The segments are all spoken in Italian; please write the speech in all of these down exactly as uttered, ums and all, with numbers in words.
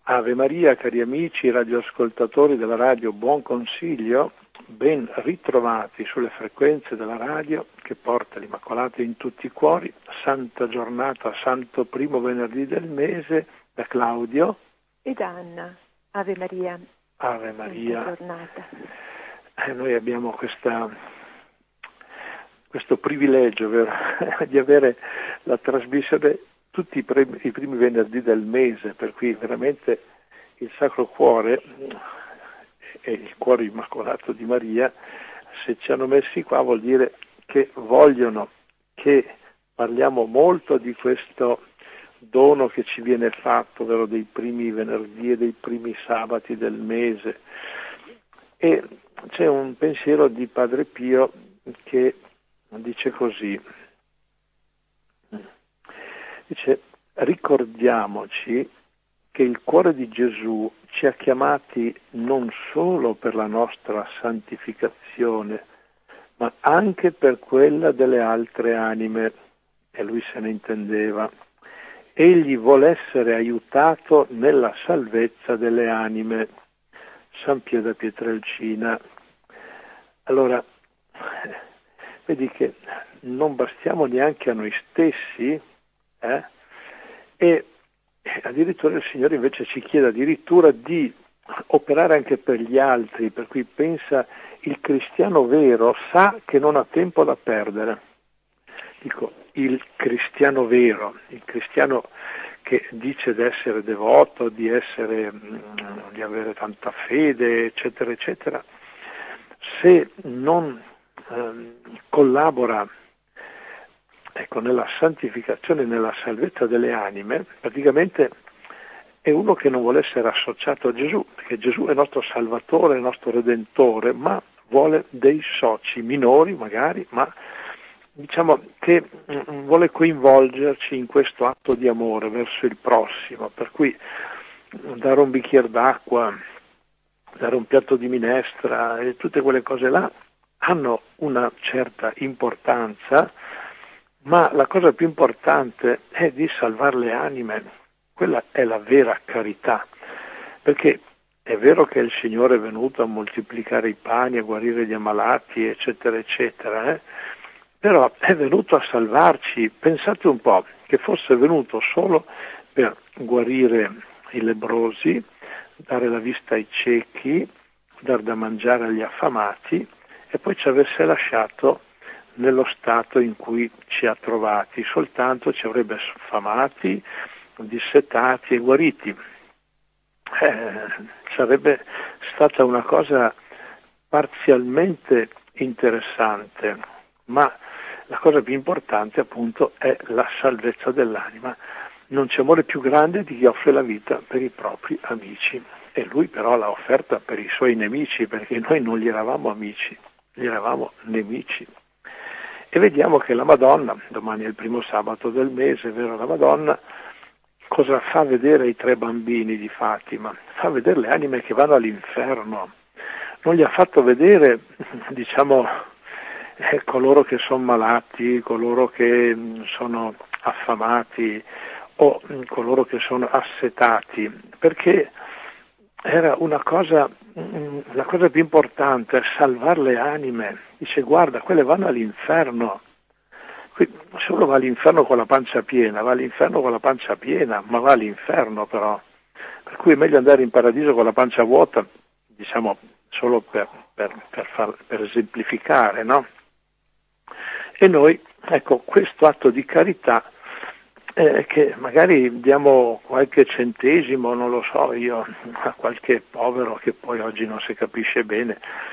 Ave Maria, cari amici radioascoltatori della radio Buon Consiglio, ben ritrovati sulle frequenze della radio che porta l'Immacolata in tutti i cuori. Santa giornata, santo primo venerdì del mese, da Claudio e da Anna. Ave Maria. Ave Maria. Santa giornata. Eh, noi abbiamo questa, questo privilegio, vero? di avere la trasmissione tutti i primi, i primi venerdì del mese, per cui veramente il Sacro Cuore e il Cuore Immacolato di Maria, se ci hanno messi qua, vuol dire che vogliono che parliamo molto di questo dono che ci viene fatto, ovvero dei primi venerdì e dei primi sabati del mese. E c'è un pensiero di Padre Pio che dice così, dice: ricordiamoci che il cuore di Gesù ci ha chiamati non solo per la nostra santificazione, ma anche per quella delle altre anime, e lui se ne intendeva. Egli vuole essere aiutato nella salvezza delle anime. San Pio da Pietrelcina. Allora, vedi che non bastiamo neanche a noi stessi, eh? e addirittura il Signore invece ci chiede addirittura di operare anche per gli altri, per cui pensa, il cristiano vero sa che non ha tempo da perdere. Dico, il cristiano vero, il cristiano che dice di essere devoto, di essere, di avere tanta fede, eccetera, eccetera, se non eh, collabora ecco, nella santificazione, nella salvezza delle anime, praticamente è uno che non vuole essere associato a Gesù, perché Gesù è il nostro Salvatore, il nostro Redentore, ma vuole dei soci minori magari, ma diciamo che vuole coinvolgerci in questo atto di amore verso il prossimo, per cui dare un bicchiere d'acqua, dare un piatto di minestra e tutte quelle cose là hanno una certa importanza, ma la cosa più importante è di salvare le anime. Quella è la vera carità, perché è vero che il Signore è venuto a moltiplicare i pani, a guarire gli ammalati, eccetera, eccetera, eh? Però è venuto a salvarci. Pensate un po', che fosse venuto solo per guarire i lebbrosi, dare la vista ai ciechi, dar da mangiare agli affamati, e poi ci avesse lasciato nello stato in cui ci ha trovati, soltanto ci avrebbe affamati, dissetati e guariti. Eh, sarebbe stata una cosa parzialmente interessante, ma la cosa più importante appunto è la salvezza dell'anima. Non c'è amore più grande di chi offre la vita per i propri amici, e lui però l'ha offerta per i suoi nemici, perché noi non gli eravamo amici, gli eravamo nemici. E vediamo che la Madonna, domani è il primo sabato del mese, vero, la Madonna cosa fa vedere ai tre bambini di Fatima? Fa vedere le anime che vanno all'inferno. Non gli ha fatto vedere, diciamo, eh, coloro che sono malati, coloro che mh, sono affamati o mh, coloro che sono assetati, perché era una cosa, mh, la cosa più importante è salvare le anime. Dice, guarda, quelle vanno all'inferno. Se uno va all'inferno con la pancia piena, va all'inferno con la pancia piena, ma va all'inferno però. Per cui è meglio andare in paradiso con la pancia vuota, diciamo, solo per, per, per, far, per esemplificare, no? E noi, ecco, questo atto di carità, eh, che magari diamo qualche centesimo, non lo so io, a qualche povero che poi oggi non si capisce bene,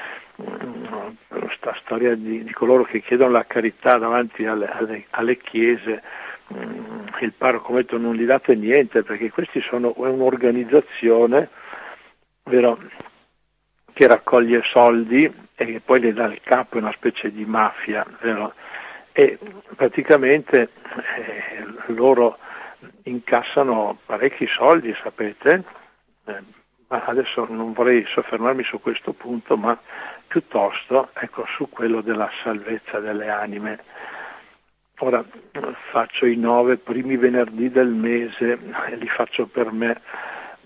questa storia di, di coloro che chiedono la carità davanti alle, alle, alle chiese, il parroco mette non gli date niente, perché questi sono un'organizzazione, vero, che raccoglie soldi e che poi le dà il capo, è una specie di mafia, vero? E praticamente eh, loro incassano parecchi soldi, sapete, eh, ma adesso non vorrei soffermarmi su questo punto, ma piuttosto ecco su quello della salvezza delle anime. Ora faccio i nove primi venerdì del mese e li faccio per me,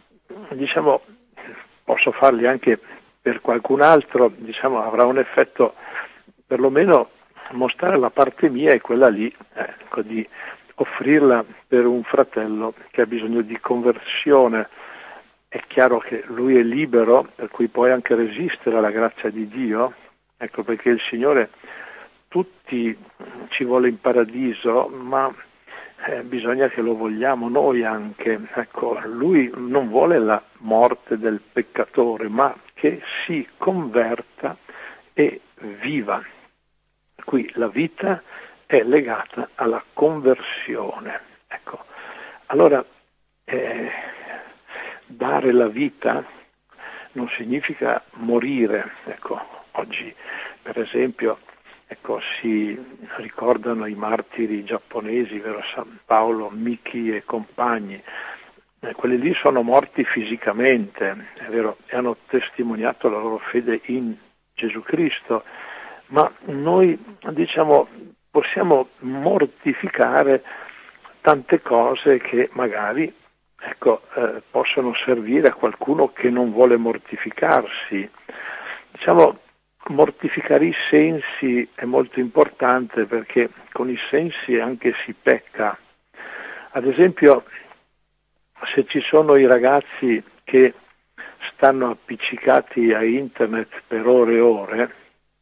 diciamo, posso farli anche per qualcun altro, diciamo, avrà un effetto, perlomeno mostrare la parte mia è quella lì, ecco, di offrirla per un fratello che ha bisogno di conversione. È chiaro che lui è libero, per cui puoi anche resistere alla grazia di Dio, ecco, perché il Signore tutti ci vuole in paradiso, ma eh, bisogna che lo vogliamo noi anche. Ecco, lui non vuole la morte del peccatore, ma che si converta e viva. Qui la vita è legata alla conversione. Ecco, allora eh, dare la vita non significa morire. Ecco, oggi per esempio ecco, si ricordano i martiri giapponesi, vero, San Paolo, Miki e compagni. Eh, quelli lì sono morti fisicamente, è vero, e hanno testimoniato la loro fede in Gesù Cristo, ma noi diciamo possiamo mortificare tante cose che magari ecco, eh, possono servire a qualcuno che non vuole mortificarsi. Diciamo, mortificare i sensi è molto importante perché con i sensi anche si pecca. Ad esempio, se ci sono i ragazzi che stanno appiccicati a internet per ore e ore,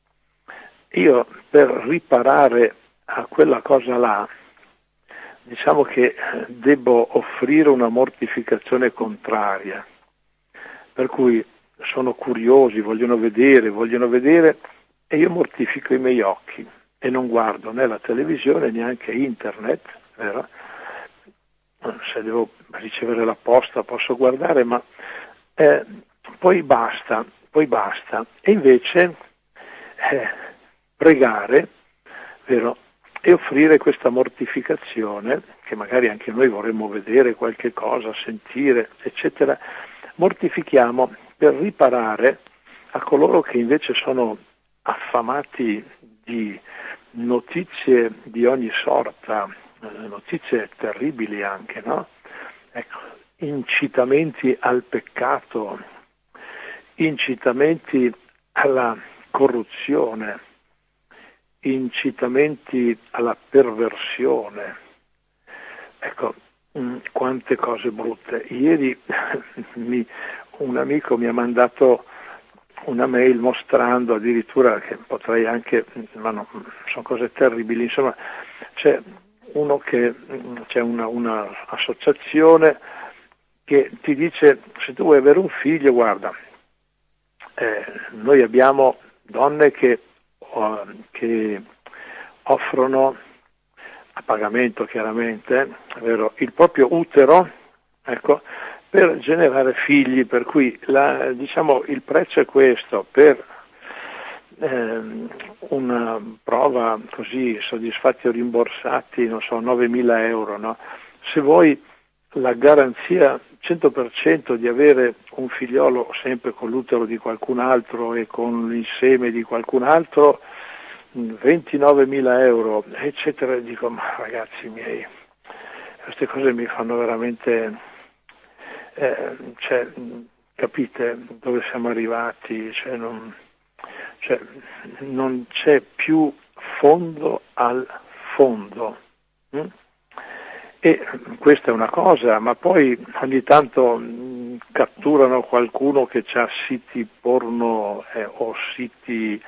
io per riparare a quella cosa là, diciamo che devo offrire una mortificazione contraria, per cui sono curiosi, vogliono vedere, vogliono vedere e io mortifico i miei occhi e non guardo né la televisione neanche internet, vero? Se devo ricevere la posta posso guardare, ma eh, poi basta, poi basta. E invece eh, pregare, vero? E offrire questa mortificazione, che magari anche noi vorremmo vedere qualche cosa, sentire, eccetera, mortifichiamo per riparare a coloro che invece sono affamati di notizie di ogni sorta, notizie terribili anche, no? Ecco, incitamenti al peccato, incitamenti alla corruzione, incitamenti alla perversione. Ecco, mh, quante cose brutte. Ieri mi, un amico mi ha mandato una mail mostrando addirittura che potrei anche, ma no, sono cose terribili, insomma, c'è uno che, c'è una, una associazione che ti dice se tu vuoi avere un figlio, guarda, eh, noi abbiamo donne che che offrono a pagamento chiaramente, è vero, il proprio utero, ecco, per generare figli, per cui la, diciamo il prezzo è questo, per ehm, una prova così soddisfatti o rimborsati, non so, novemila euro, no? Se vuoi la garanzia cento per cento di avere un figliolo sempre con l'utero di qualcun altro e con il seme di qualcun altro, ventinovemila euro, eccetera. E dico, ma ragazzi miei, queste cose mi fanno veramente, eh, cioè, capite dove siamo arrivati? Cioè non, cioè, non c'è più fondo al fondo. Hm? E questa è una cosa, ma poi ogni tanto mh, catturano qualcuno che ha siti porno eh, o siti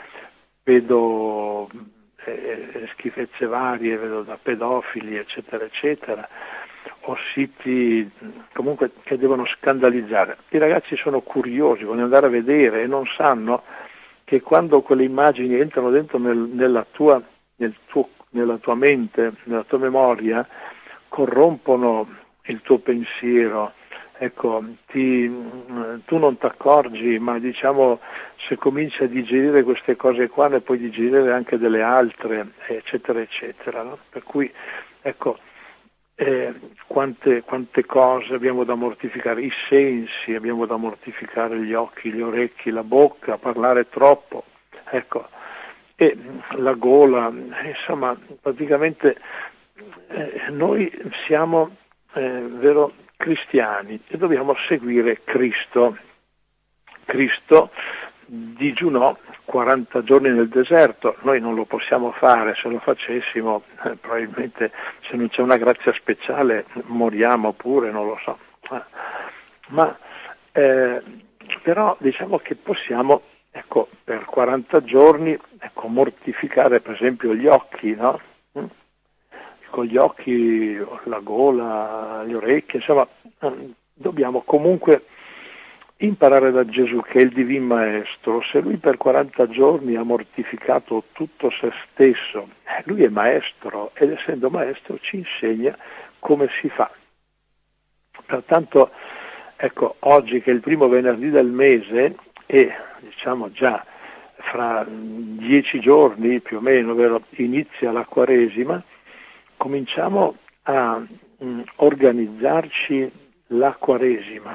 pedo eh, schifezze varie, vedo da pedofili, eccetera, eccetera, o siti comunque che devono scandalizzare. I ragazzi sono curiosi, vogliono andare a vedere e non sanno che quando quelle immagini entrano dentro nel, nella tua, nel tuo, nella tua mente, nella tua memoria, corrompono il tuo pensiero, ecco, ti, tu non ti accorgi, ma diciamo se cominci a digerire queste cose qua ne puoi digerire anche delle altre, eccetera, eccetera, no? Per cui, ecco, eh, quante, quante cose abbiamo da mortificare, i sensi, abbiamo da mortificare gli occhi, gli orecchi, la bocca, parlare troppo, ecco, e la gola, insomma, praticamente Eh, noi siamo, eh, vero, cristiani e dobbiamo seguire Cristo. Cristo digiunò quaranta giorni nel deserto, noi non lo possiamo fare, se lo facessimo eh, probabilmente se non c'è una grazia speciale moriamo pure, non lo so. Eh, ma eh, però diciamo che possiamo, ecco, per quaranta giorni, ecco, mortificare per esempio gli occhi, no? Mm? Con gli occhi, la gola, le orecchie, insomma, dobbiamo comunque imparare da Gesù che è il Divin Maestro. Se lui per quaranta giorni ha mortificato tutto se stesso, lui è maestro ed essendo maestro ci insegna come si fa. Pertanto, ecco, oggi che è il primo venerdì del mese e diciamo già fra dieci giorni più o meno, vero, inizia la Quaresima, cominciamo a mh, organizzarci la Quaresima.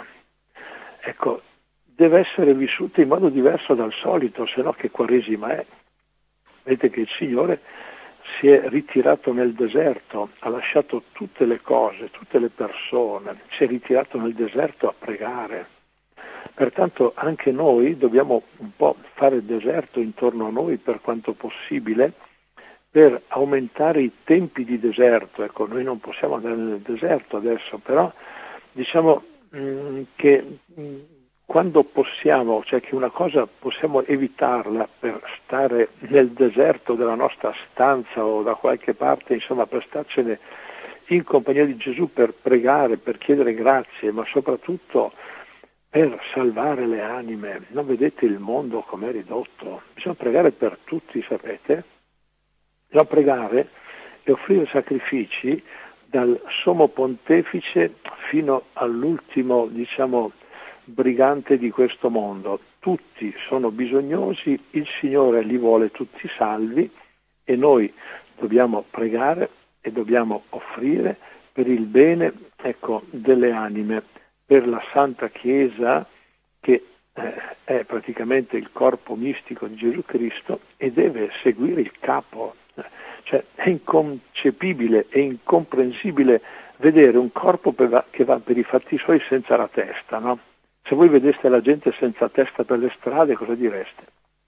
Ecco, deve essere vissuta in modo diverso dal solito, se no che Quaresima è? Vedete che il Signore si è ritirato nel deserto, ha lasciato tutte le cose, tutte le persone, si è ritirato nel deserto a pregare. Pertanto anche noi dobbiamo un po' fare deserto intorno a noi per quanto possibile, per aumentare i tempi di deserto. Ecco, noi non possiamo andare nel deserto adesso, però diciamo mh, che mh, quando possiamo, cioè che una cosa possiamo evitarla per stare nel deserto della nostra stanza o da qualche parte, insomma per starcene in compagnia di Gesù, per pregare, per chiedere grazie, ma soprattutto per salvare le anime. Non vedete il mondo com'è ridotto? Bisogna pregare per tutti, sapete? Bisogna pregare e offrire sacrifici dal sommo pontefice fino all'ultimo, diciamo, brigante di questo mondo. Tutti sono bisognosi, il Signore li vuole tutti salvi e noi dobbiamo pregare e dobbiamo offrire per il bene, ecco, delle anime, per la Santa Chiesa che eh, è praticamente il corpo mistico di Gesù Cristo e deve seguire il capo. Cioè è inconcepibile e incomprensibile vedere un corpo che va per i fatti suoi senza la testa, no? Se voi vedeste la gente senza testa per le strade, cosa direste?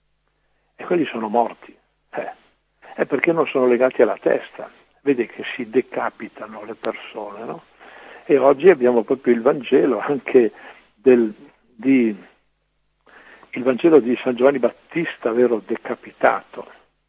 E quelli sono morti. Eh. È perché non sono legati alla testa. Vede che si decapitano le persone, no? E oggi abbiamo proprio il Vangelo anche del, di, il Vangelo di San Giovanni Battista, vero, decapitato.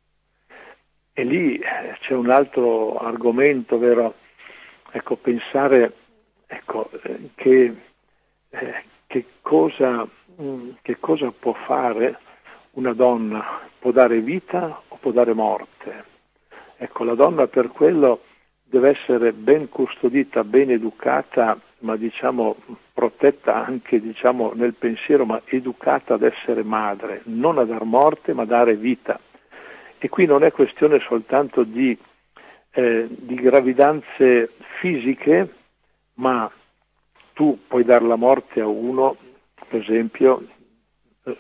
E lì c'è un altro argomento, vero? Ecco, pensare, ecco, eh, che, eh, che, cosa, mh, che cosa può fare una donna? Può dare vita o può dare morte? Ecco, la donna per quello deve essere ben custodita, ben educata, ma diciamo protetta anche, diciamo, nel pensiero, ma educata ad essere madre, non a dar morte, ma a dare vita. E qui non è questione soltanto di, eh, di gravidanze fisiche, ma tu puoi dar la morte a uno, per esempio, eh,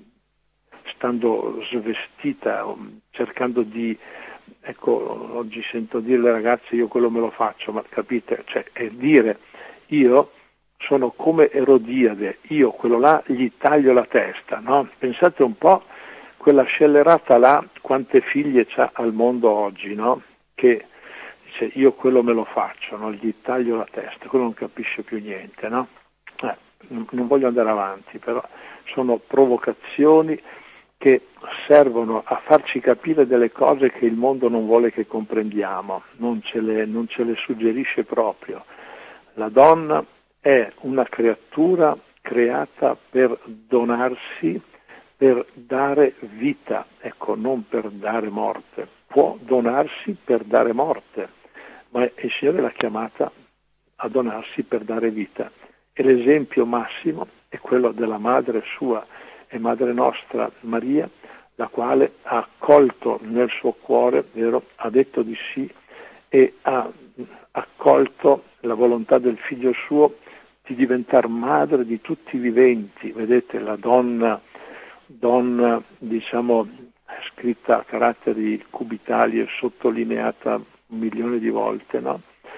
stando svestita, cercando di, ecco, oggi sento dire alle ragazze io quello me lo faccio, ma capite, cioè è dire io sono come Erodiade, io quello là gli taglio la testa, no? Pensate un po', quella scellerata là, quante figlie c'ha al mondo oggi, no? Che dice io quello me lo faccio, no? Gli taglio la testa, quello non capisce più niente, no? Eh, non voglio andare avanti, però sono provocazioni che servono a farci capire delle cose che il mondo non vuole che comprendiamo, non ce le, non ce le suggerisce proprio. La donna è una creatura creata per donarsi, per dare vita, ecco, non per dare morte. Può donarsi per dare morte, ma il Signore l'ha chiamata a donarsi per dare vita. E l'esempio massimo è quello della madre sua e madre nostra Maria, la quale ha accolto nel suo cuore, vero, ha detto di sì e ha accolto la volontà del figlio suo di diventare madre di tutti i viventi. Vedete, la donna, donna diciamo scritta a caratteri cubitali e sottolineata un milione di volte, no?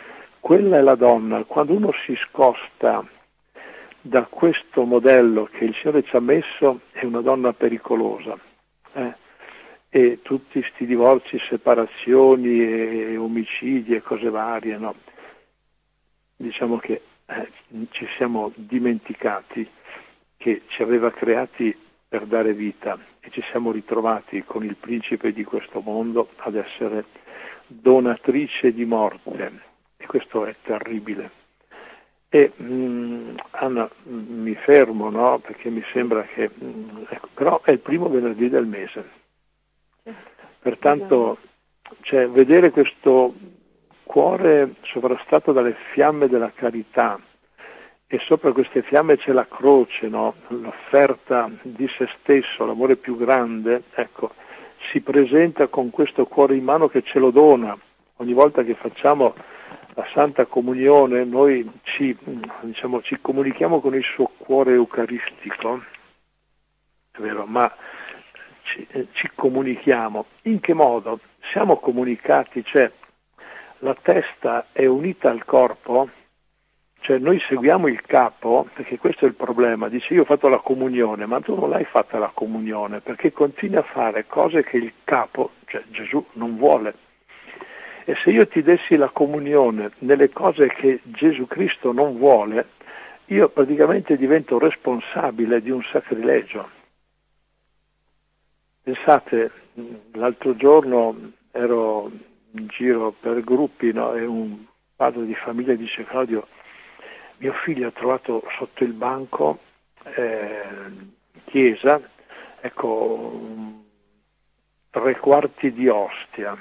quella è la donna. Quando uno si sposta da questo modello che il Signore ci ha messo, è una donna pericolosa. Eh? E tutti sti divorzi, separazioni e omicidi e cose varie, no? Diciamo che eh, ci siamo dimenticati che ci aveva creati per dare vita e ci siamo ritrovati con il principe di questo mondo ad essere donatrice di morte, e questo è terribile. E mh, Anna, mi fermo, no? Perché mi sembra che mh, ecco, però è il primo venerdì del mese, pertanto cioè, vedere questo cuore sovrastato dalle fiamme della carità, e sopra queste fiamme c'è la croce, no? L'offerta di se stesso, l'amore più grande, ecco, si presenta con questo cuore in mano che ce lo dona. Ogni volta che facciamo la Santa Comunione noi ci, diciamo, ci comunichiamo con il suo cuore eucaristico, è vero, ma ci, eh, ci comunichiamo. In che modo? Siamo comunicati, cioè la testa è unita al corpo, cioè noi seguiamo il capo, perché questo è il problema. Dice: io ho fatto la comunione, ma tu non l'hai fatta la comunione, perché continui a fare cose che il capo, cioè Gesù, non vuole. E se io ti dessi la comunione nelle cose che Gesù Cristo non vuole, io praticamente divento responsabile di un sacrilegio. Pensate, l'altro giorno ero in giro per gruppi, no? E un padre di famiglia dice: Claudio, mio figlio ha trovato sotto il banco eh, chiesa, ecco, tre quarti di ostia.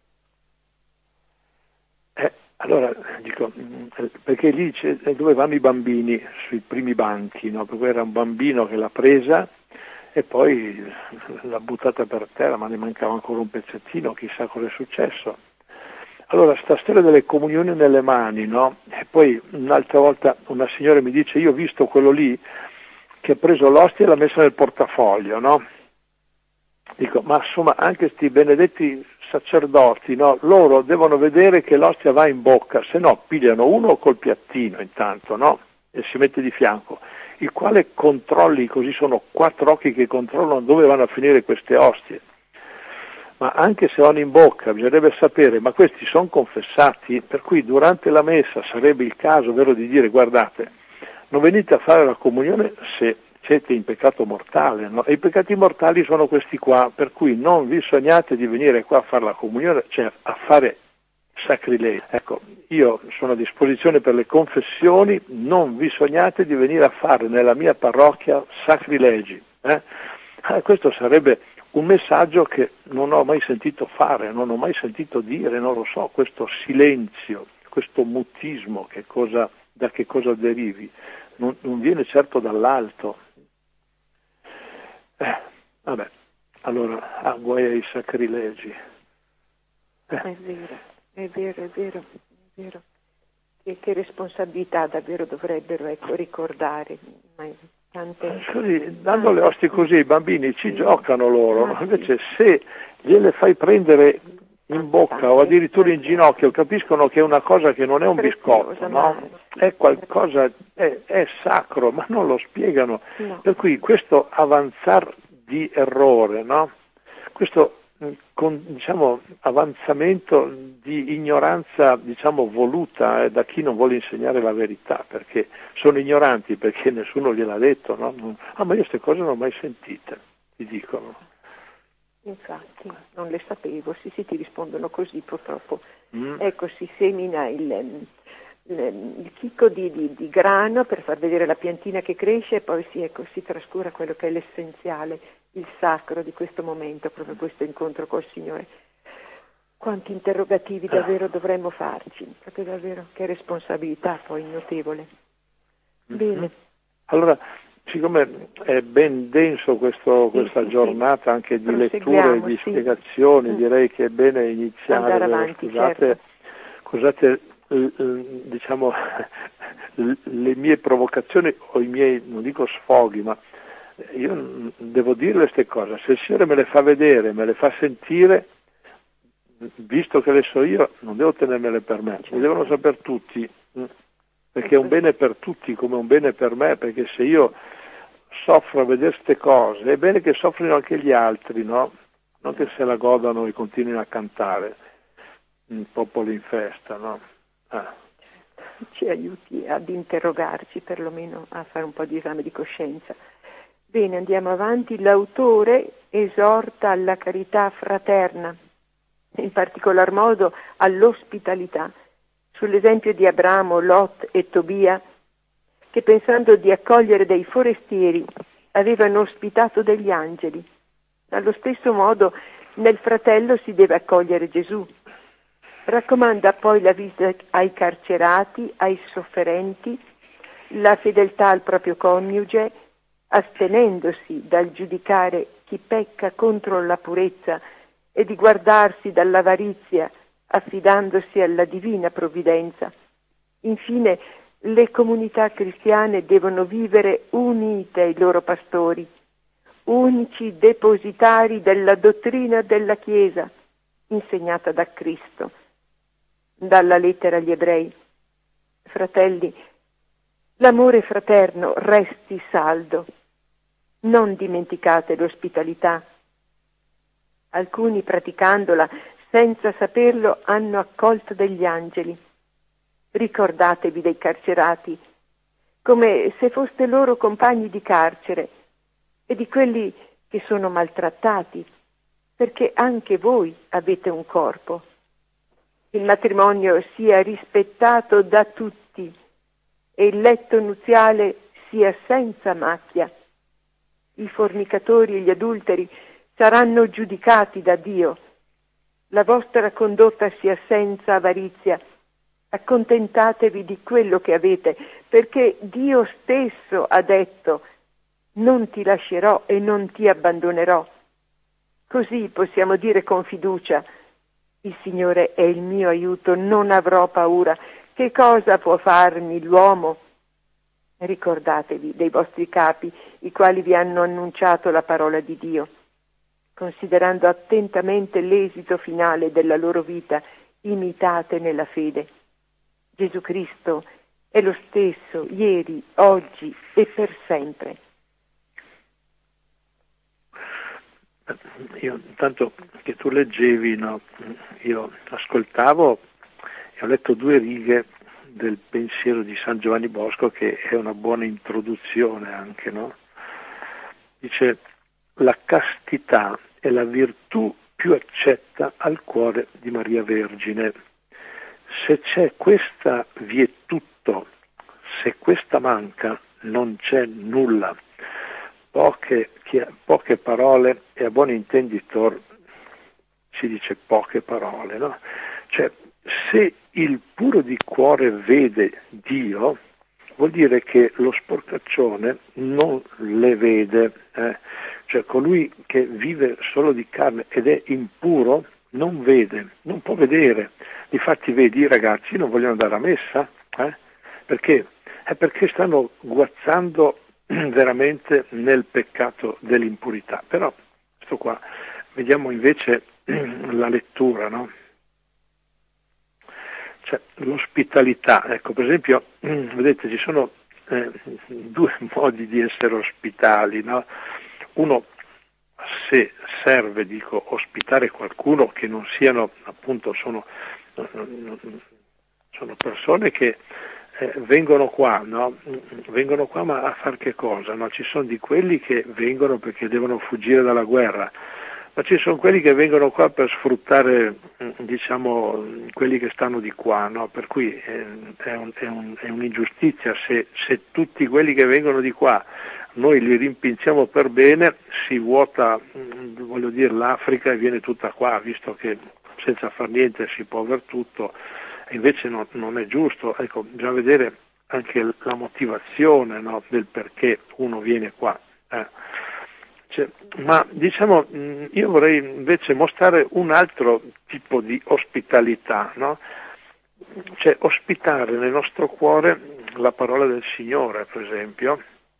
Eh, allora dico, perché lì c'è, dove vanno i bambini, sui primi banchi, no? Perché era un bambino che l'ha presa e poi l'ha buttata per terra, ma ne mancava ancora un pezzettino, chissà cosa è successo. Allora, sta storia delle comunioni nelle mani, no? E poi un'altra volta una signora mi dice: io ho visto quello lì che ha preso l'ostia e l'ha messa nel portafoglio, no? Dico, ma insomma anche sti benedetti sacerdoti, no? Loro devono vedere che l'ostia va in bocca, se no pigliano uno col piattino intanto, no? E si mette di fianco, il quale controlli, così sono quattro occhi che controllano dove vanno a finire queste ostie. Ma anche se vanno in bocca bisognerebbe sapere, ma questi sono confessati, per cui durante la messa sarebbe il caso, vero, di dire: guardate, non venite a fare la comunione se siete in peccato mortale, no? E i peccati mortali sono questi qua, per cui non vi sognate di venire qua a fare la comunione, cioè a fare sacrilegi. Ecco, io sono a disposizione per le confessioni, non vi sognate di venire a fare nella mia parrocchia sacrilegi. Eh? Eh, questo sarebbe un messaggio che non ho mai sentito fare, non ho mai sentito dire, non lo so, questo silenzio, questo mutismo, che cosa, da che cosa derivi? Non, non viene certo dall'alto. Eh, vabbè, allora, ah, guai ai sacrilegi. Eh. È vero, è vero, è vero, è vero. Che, che responsabilità davvero dovrebbero, ecco, ricordare. Ma tante... Così, dando le ostie così, i bambini ci sì. giocano loro, ah, invece sì. se gliele fai prendere in bocca o addirittura in ginocchio, capiscono che è una cosa che non è un biscotto, no? È qualcosa, è, è sacro, ma non lo spiegano. No. Per cui questo avanzar di errore, no? Questo con, diciamo, avanzamento di ignoranza, diciamo, voluta eh, da chi non vuole insegnare la verità, perché sono ignoranti, perché nessuno gliel'ha detto, no? Ah, ma io queste cose non ho mai sentite, ti dicono. Infatti, non le sapevo, sì, sì, ti rispondono così purtroppo. Mm. Ecco, si semina il, il, il chicco di, di, di grano per far vedere la piantina che cresce e poi si, ecco, si trascura quello che è l'essenziale, il sacro di questo momento, proprio questo incontro col Signore. Quanti interrogativi davvero dovremmo farci, proprio davvero, che responsabilità poi notevole. Mm-hmm. Bene. Allora, siccome è ben denso questo, sì, questa sì, giornata anche di letture e di sì. spiegazioni, mm. direi che è bene iniziare. Andare avanti, scusate, certo. scusate diciamo le mie provocazioni o i miei, non dico sfoghi, ma io devo dire queste cose, se il Signore me le fa vedere, me le fa sentire, visto che le so io, non devo tenermele per me, le devono sapere tutti, perché è un bene per tutti come un bene per me, perché se io soffro a vedere queste cose, è bene che soffrino anche gli altri, no? Non che se la godano e continuino a cantare, un popolo in festa, no? Ah. Ci aiuti ad interrogarci, perlomeno a fare un po' di esame di coscienza. Bene, andiamo avanti. L'autore esorta alla carità fraterna, in particolar modo all'ospitalità, sull'esempio di Abramo, Lot e Tobia, che pensando di accogliere dei forestieri avevano ospitato degli angeli. Allo stesso modo nel fratello si deve accogliere Gesù. Raccomanda poi la visita ai carcerati, ai sofferenti, la fedeltà al proprio coniuge, astenendosi dal giudicare chi pecca contro la purezza e di guardarsi dall'avarizia, affidandosi alla divina provvidenza. Infine, le comunità cristiane devono vivere unite ai loro pastori, unici depositari della dottrina della Chiesa, insegnata da Cristo. Dalla lettera agli Ebrei. Fratelli, l'amore fraterno resti saldo. Non dimenticate l'ospitalità. Alcuni, praticandola senza saperlo, hanno accolto degli angeli. Ricordatevi dei carcerati, come se foste loro compagni di carcere, e di quelli che sono maltrattati, perché anche voi avete un corpo. Il matrimonio sia rispettato da tutti e il letto nuziale sia senza macchia. I fornicatori e gli adulteri saranno giudicati da Dio. La vostra condotta sia senza avarizia. Accontentatevi di quello che avete, perché Dio stesso ha detto: non ti lascerò e non ti abbandonerò. Così possiamo dire con fiducia: il Signore è il mio aiuto, non avrò paura. Che cosa può farmi l'uomo? Ricordatevi dei vostri capi, i quali vi hanno annunciato la parola di Dio. Considerando attentamente l'esito finale della loro vita, imitate nella fede. Gesù Cristo è lo stesso ieri, oggi e per sempre. Io intanto che tu leggevi, no, io ascoltavo e ho letto due righe del pensiero di San Giovanni Bosco, che è una buona introduzione anche, no? Dice: la castità è la virtù più accetta al cuore di Maria Vergine. Se c'è questa vi è tutto, se questa manca non c'è nulla. Poche, poche parole, e a buon intenditor si dice poche parole, no? Cioè, se il puro di cuore vede Dio, vuol dire che lo sporcaccione non le vede, eh? Cioè colui che vive solo di carne ed è impuro non vede, non può vedere. Difatti vedi, i ragazzi non vogliono andare a messa, eh? Perché? È perché stanno guazzando veramente nel peccato dell'impurità. Però questo qua, vediamo invece la lettura, no? Cioè, l'ospitalità, ecco, per esempio, vedete, ci sono eh, due modi di essere ospitali, no? Uno, se serve, dico, ospitare qualcuno che non siano, appunto, sono, sono persone che eh, vengono qua, no? Vengono qua, ma a far che cosa? No? Ci sono di quelli che vengono perché devono fuggire dalla guerra, ma ci sono quelli che vengono qua per sfruttare, diciamo, quelli che stanno di qua, no? Per cui è, è, un, è, un, è un'ingiustizia se, se tutti quelli che vengono di qua noi li rimpinziamo per bene, si vuota, voglio dire, l'Africa e viene tutta qua, visto che senza far niente si può aver tutto, e invece no, non è giusto. Ecco, bisogna vedere anche la motivazione, no, del perché uno viene qua. Eh. Cioè, ma diciamo, io vorrei invece mostrare un altro tipo di ospitalità, no? Cioè ospitare nel nostro cuore la parola del Signore, per esempio.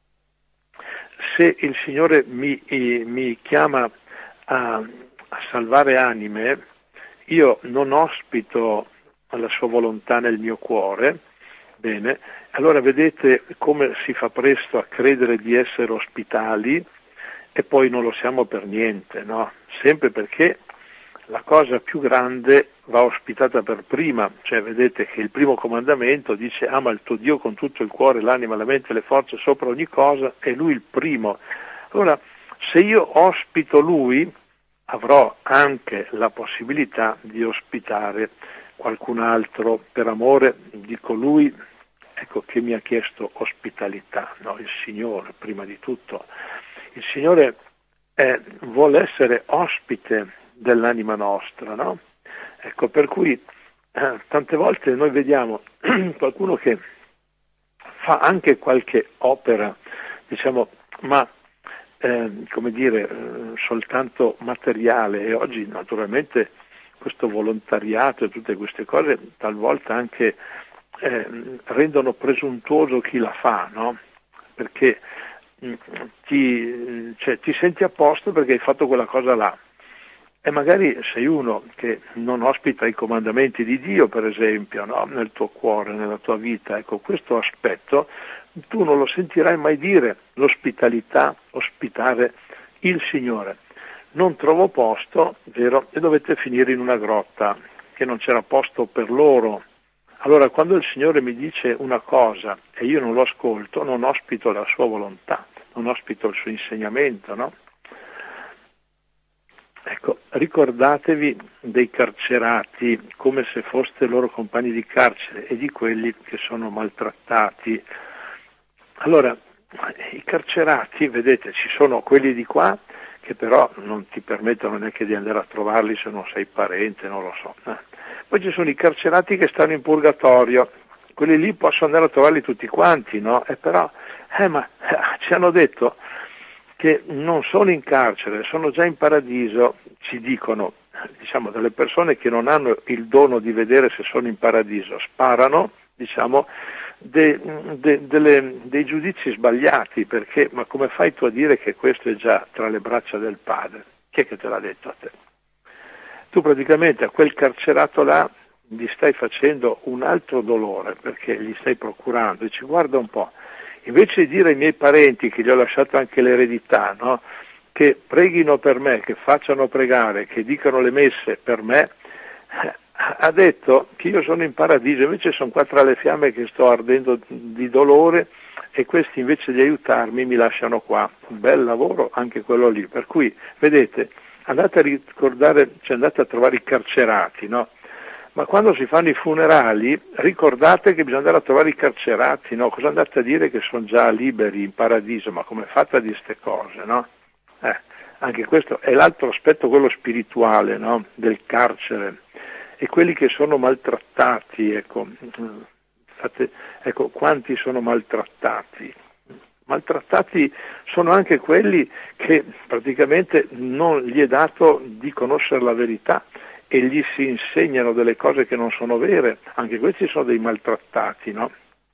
Se il Signore mi, mi chiama a, a salvare anime, io non ospito la sua volontà nel mio cuore, bene, allora vedete come si fa presto a credere di essere ospitali e poi non lo siamo per niente, no? Sempre perché la cosa più grande va ospitata per prima, cioè vedete che il primo comandamento dice ama il tuo Dio con tutto il cuore, l'anima, la mente e le forze sopra ogni cosa, è Lui il primo. Allora, se io ospito Lui, avrò anche la possibilità di ospitare qualcun altro per amore di colui, ecco, che mi ha chiesto ospitalità, no? Il Signore, prima di tutto. Il Signore eh, vuole essere ospite dell'anima nostra, no? Ecco, per cui eh, tante volte noi vediamo qualcuno che fa anche qualche opera, diciamo, ma eh, come dire, eh, soltanto materiale, e oggi naturalmente questo volontariato e tutte queste cose talvolta anche eh, rendono presuntuoso chi la fa, no? Perché mh, ti, cioè, ti senti a posto perché hai fatto quella cosa là. E magari sei uno che non ospita i comandamenti di Dio, per esempio, no? Nel tuo cuore, nella tua vita. Ecco, questo aspetto tu non lo sentirai mai dire, l'ospitalità, ospitare il Signore. Non trovo posto, vero, e dovete finire in una grotta, che non c'era posto per loro. Allora, quando il Signore mi dice una cosa e io non lo ascolto, non ospito la sua volontà, non ospito il suo insegnamento, no? Ecco, ricordatevi dei carcerati come se foste loro compagni di carcere e di quelli che sono maltrattati. Allora, i carcerati, vedete, ci sono quelli di qua che però non ti permettono neanche di andare a trovarli se non sei parente, non lo so. Poi ci sono i carcerati che stanno in purgatorio, quelli lì posso andare a trovarli tutti quanti, no? E però, eh, ma eh, ci hanno detto che non sono in carcere, sono già in paradiso, ci dicono, diciamo, delle persone che non hanno il dono di vedere se sono in paradiso, sparano, diciamo, de, de, delle, dei giudizi sbagliati, perché, ma come fai tu a dire che questo è già tra le braccia del Padre? Chi è che te l'ha detto a te? Tu praticamente a quel carcerato là gli stai facendo un altro dolore, perché gli stai procurando, e ci guarda un po'. Invece di dire ai miei parenti, che gli ho lasciato anche l'eredità, no? Che preghino per me, che facciano pregare, che dicano le messe per me, ha detto che io sono in paradiso, invece sono qua tra le fiamme che sto ardendo di dolore e questi invece di aiutarmi mi lasciano qua. Un bel lavoro anche quello lì. Per cui, vedete, andate a ricordare, cioè andate a trovare i carcerati, no? Ma quando si fanno i funerali, ricordate che bisogna andare a trovare i carcerati, no? Cosa andate a dire che sono già liberi in paradiso? Ma come fate a dire queste cose, no? Eh, anche questo è l'altro aspetto, quello spirituale, no? Del carcere. E quelli che sono maltrattati, ecco, fate, ecco, quanti sono maltrattati? Maltrattati sono anche quelli che praticamente non gli è dato di conoscere la verità e gli si insegnano delle cose che non sono vere, anche questi sono dei maltrattati, no?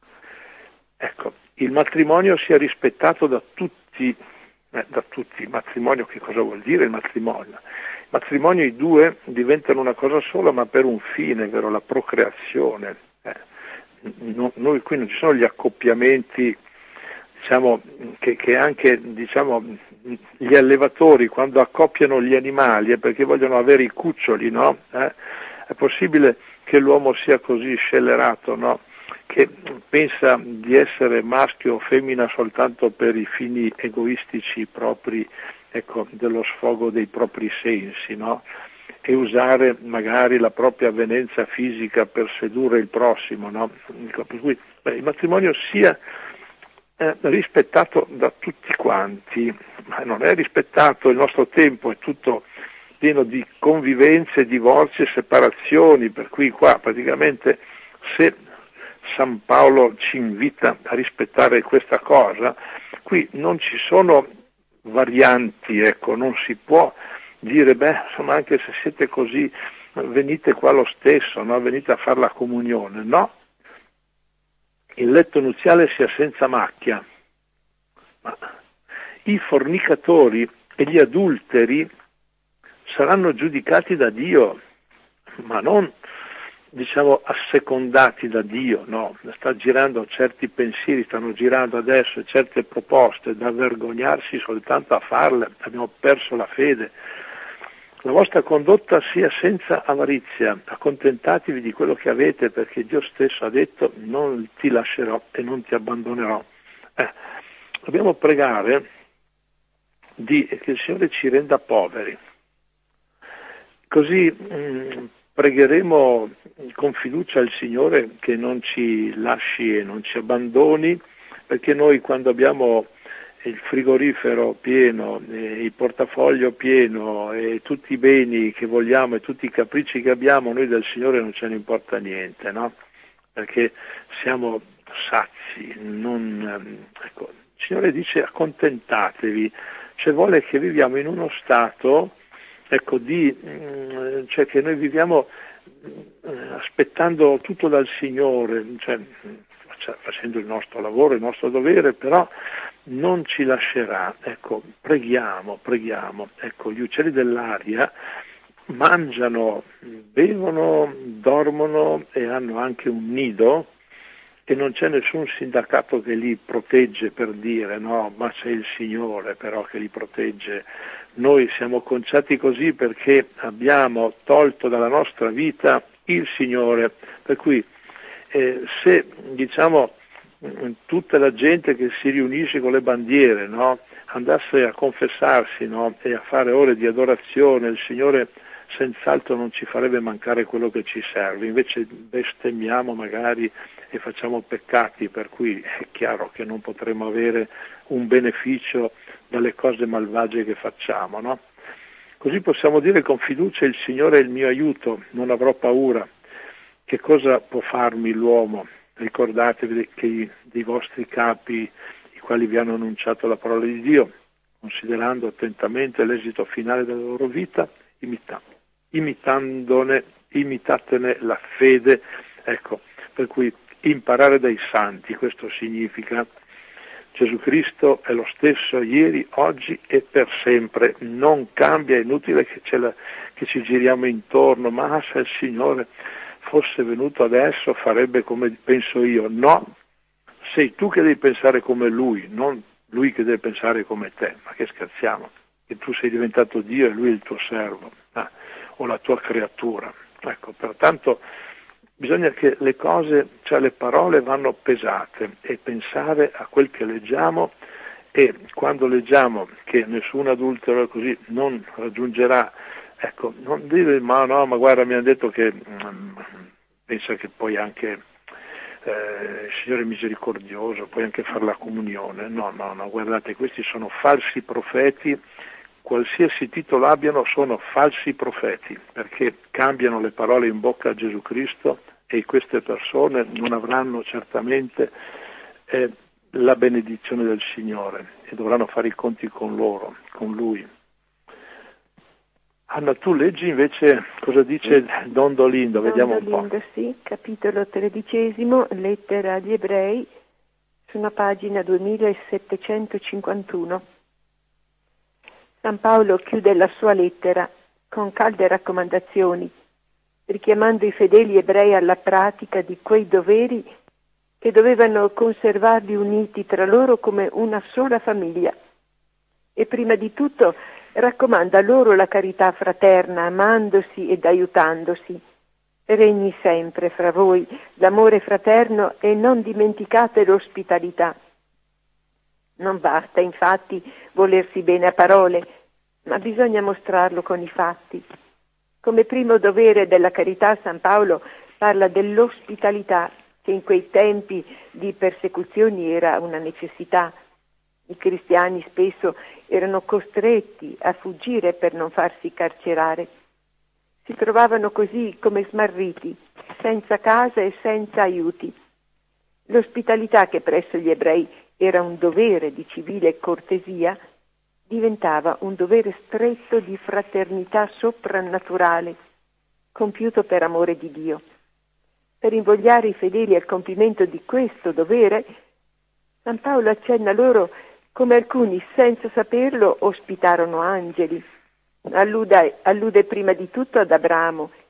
Ecco, il matrimonio sia rispettato da tutti, eh, da tutti. Il matrimonio, che cosa vuol dire il matrimonio? Il matrimonio, i due diventano una cosa sola, ma per un fine, vero? La procreazione. Eh, no, noi qui non ci sono gli accoppiamenti, diciamo, che, che anche, diciamo, gli allevatori quando accoppiano gli animali è perché vogliono avere i cuccioli, no? Eh? È possibile che l'uomo sia così scellerato, no? Che pensa di essere maschio o femmina soltanto per i fini egoistici propri, ecco, dello sfogo dei propri sensi, no? E usare magari la propria avvenenza fisica per sedurre il prossimo, no? Per cui beh, il matrimonio sia Eh, rispettato da tutti quanti, ma non è rispettato. Il nostro tempo è tutto pieno di convivenze, divorzi e separazioni, per cui qua praticamente se San Paolo ci invita a rispettare questa cosa, qui non ci sono varianti, ecco, non si può dire, beh, insomma, anche se siete così, venite qua lo stesso, no? Venite a fare la comunione, no? Il letto nuziale sia senza macchia, ma i fornicatori e gli adulteri saranno giudicati da Dio. ma non diciamo assecondati da Dio, no, sta girando certi pensieri, stanno girando adesso certe proposte da vergognarsi soltanto a farle, abbiamo perso la fede. La vostra condotta sia senza avarizia, accontentatevi di quello che avete, perché Dio stesso ha detto: non ti lascerò e non ti abbandonerò. Eh, dobbiamo pregare di, che il Signore ci renda poveri, così mh, pregheremo con fiducia il Signore che non ci lasci e non ci abbandoni, perché noi quando abbiamo il frigorifero pieno, eh, il portafoglio pieno e tutti i beni che vogliamo e tutti i capricci che abbiamo, noi del Signore non ce ne importa niente, no? Perché siamo sazi, non, ecco, il Signore dice accontentatevi, cioè vuole che viviamo in uno stato, ecco, di, cioè che noi viviamo aspettando tutto dal Signore, cioè facendo il nostro lavoro, il nostro dovere, però non ci lascerà. Ecco, preghiamo, preghiamo. Ecco, gli uccelli dell'aria mangiano, bevono, dormono e hanno anche un nido, e non c'è nessun sindacato che li protegge, per dire, no, ma c'è il Signore però che li protegge. Noi siamo conciati così perché abbiamo tolto dalla nostra vita il Signore, per cui eh, se diciamo tutta la gente che si riunisce con le bandiere, no, andasse a confessarsi, no, e a fare ore di adorazione, il Signore senz'altro non ci farebbe mancare quello che ci serve. Invece bestemmiamo magari e facciamo peccati, per cui è chiaro che non potremo avere un beneficio dalle cose malvagie che facciamo, no? Così possiamo dire con fiducia: il Signore è il mio aiuto, non avrò paura. Che cosa può farmi l'uomo? Ricordatevi che dei vostri capi, i quali vi hanno annunciato la parola di Dio, considerando attentamente l'esito finale della loro vita, imita, imitandone, imitatene la fede. Ecco, per cui imparare dai santi, questo significa: Gesù Cristo è lo stesso ieri, oggi e per sempre, non cambia. È inutile che, ce la, che ci giriamo intorno, ma se il Signore fosse venuto adesso farebbe come penso io. No, sei tu che devi pensare come Lui, non Lui che deve pensare come te. Ma che scherziamo, che tu sei diventato Dio e Lui è il tuo servo, ah, o la tua creatura. Ecco, pertanto bisogna che le cose, cioè le parole, vanno pesate e pensare a quel che leggiamo, e quando leggiamo che nessun adultero così non raggiungerà, ecco, non dire ma no, ma guarda, mi hanno detto che mm, pensa che poi anche eh, il Signore è misericordioso, puoi anche fare la comunione. No, no, no, guardate, questi sono falsi profeti. Qualsiasi titolo abbiano, sono falsi profeti, perché cambiano le parole in bocca a Gesù Cristo, e queste persone non avranno certamente eh, la benedizione del Signore e dovranno fare i conti con loro, con Lui. Anna, tu leggi invece cosa dice Don Dolindo, Don vediamo Dolindo, un po'. Sì, capitolo tredicesimo, lettera agli Ebrei, su una pagina duemilasettecentocinquantuno. San Paolo chiude la sua lettera con calde raccomandazioni, richiamando i fedeli ebrei alla pratica di quei doveri che dovevano conservarli uniti tra loro come una sola famiglia. E prima di tutto raccomanda loro la carità fraterna, amandosi ed aiutandosi. Regni sempre fra voi l'amore fraterno e non dimenticate l'ospitalità. Non basta infatti volersi bene a parole, ma bisogna mostrarlo con i fatti. Come primo dovere della carità San Paolo parla dell'ospitalità, che in quei tempi di persecuzioni era una necessità. I cristiani spesso erano costretti a fuggire per non farsi carcerare. Si trovavano così come smarriti, senza casa e senza aiuti. L'ospitalità, che presso gli ebrei era un dovere di civile cortesia, diventava un dovere stretto di fraternità soprannaturale, compiuto per amore di Dio. Per invogliare i fedeli al compimento di questo dovere, San Paolo accenna loro come alcuni, senza saperlo, ospitarono angeli. Allude, allude prima di tutto ad Abramo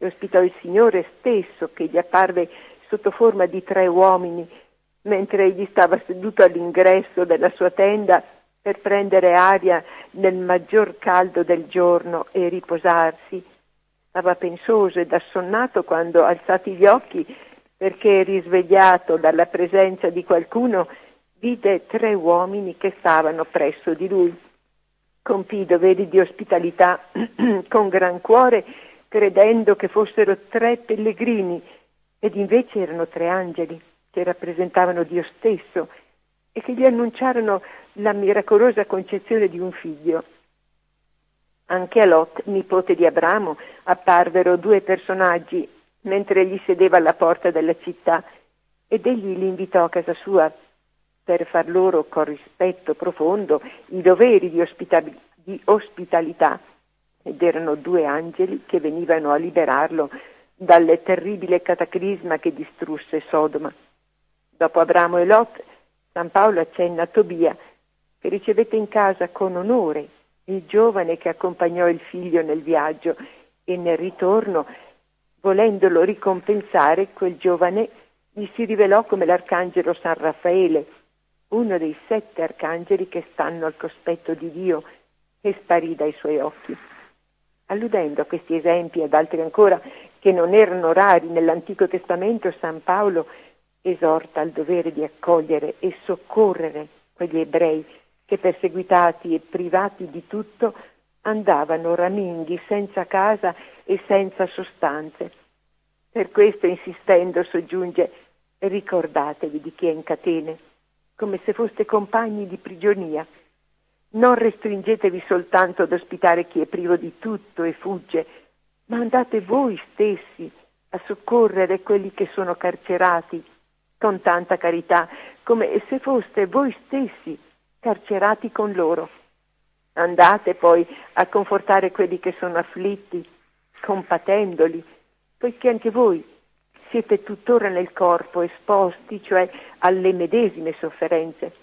e ospitò il Signore stesso, che gli apparve sotto forma di tre uomini, mentre egli stava seduto all'ingresso della sua tenda per prendere aria nel maggior caldo del giorno e riposarsi. Stava pensoso ed assonnato quando, alzati gli occhi, perché risvegliato dalla presenza di qualcuno, vide tre uomini che stavano presso di lui. Compì i doveri di ospitalità con gran cuore, credendo che fossero tre pellegrini, ed invece erano tre angeli che rappresentavano Dio stesso e che gli annunciarono la miracolosa concezione di un figlio. Anche a Lot, nipote di Abramo, apparvero due personaggi mentre egli sedeva alla porta della città, ed egli li invitò a casa sua per far loro con rispetto profondo i doveri di, ospita- di ospitalità, ed erano due angeli che venivano a liberarlo dal terribile cataclisma che distrusse Sodoma. Dopo Abramo e Lot, San Paolo accenna a Tobia, che ricevette in casa con onore il giovane che accompagnò il figlio nel viaggio, e nel ritorno, volendolo ricompensare, quel giovane gli si rivelò come l'arcangelo San Raffaele, uno dei sette arcangeli che stanno al cospetto di Dio, e sparì dai suoi occhi. Alludendo a questi esempi e ad altri ancora che non erano rari nell'Antico Testamento, San Paolo esorta al dovere di accogliere e soccorrere quegli ebrei che, perseguitati e privati di tutto, andavano raminghi, senza casa e senza sostanze. Per questo, insistendo, soggiunge: ricordatevi di chi è in catene, come se foste compagni di prigionia. Non restringetevi soltanto ad ospitare chi è privo di tutto e fugge, ma andate voi stessi a soccorrere quelli che sono carcerati con tanta carità, come se foste voi stessi carcerati con loro. Andate poi a confortare quelli che sono afflitti, compatendoli, poiché anche voi siete tuttora nel corpo esposti, cioè alle medesime sofferenze.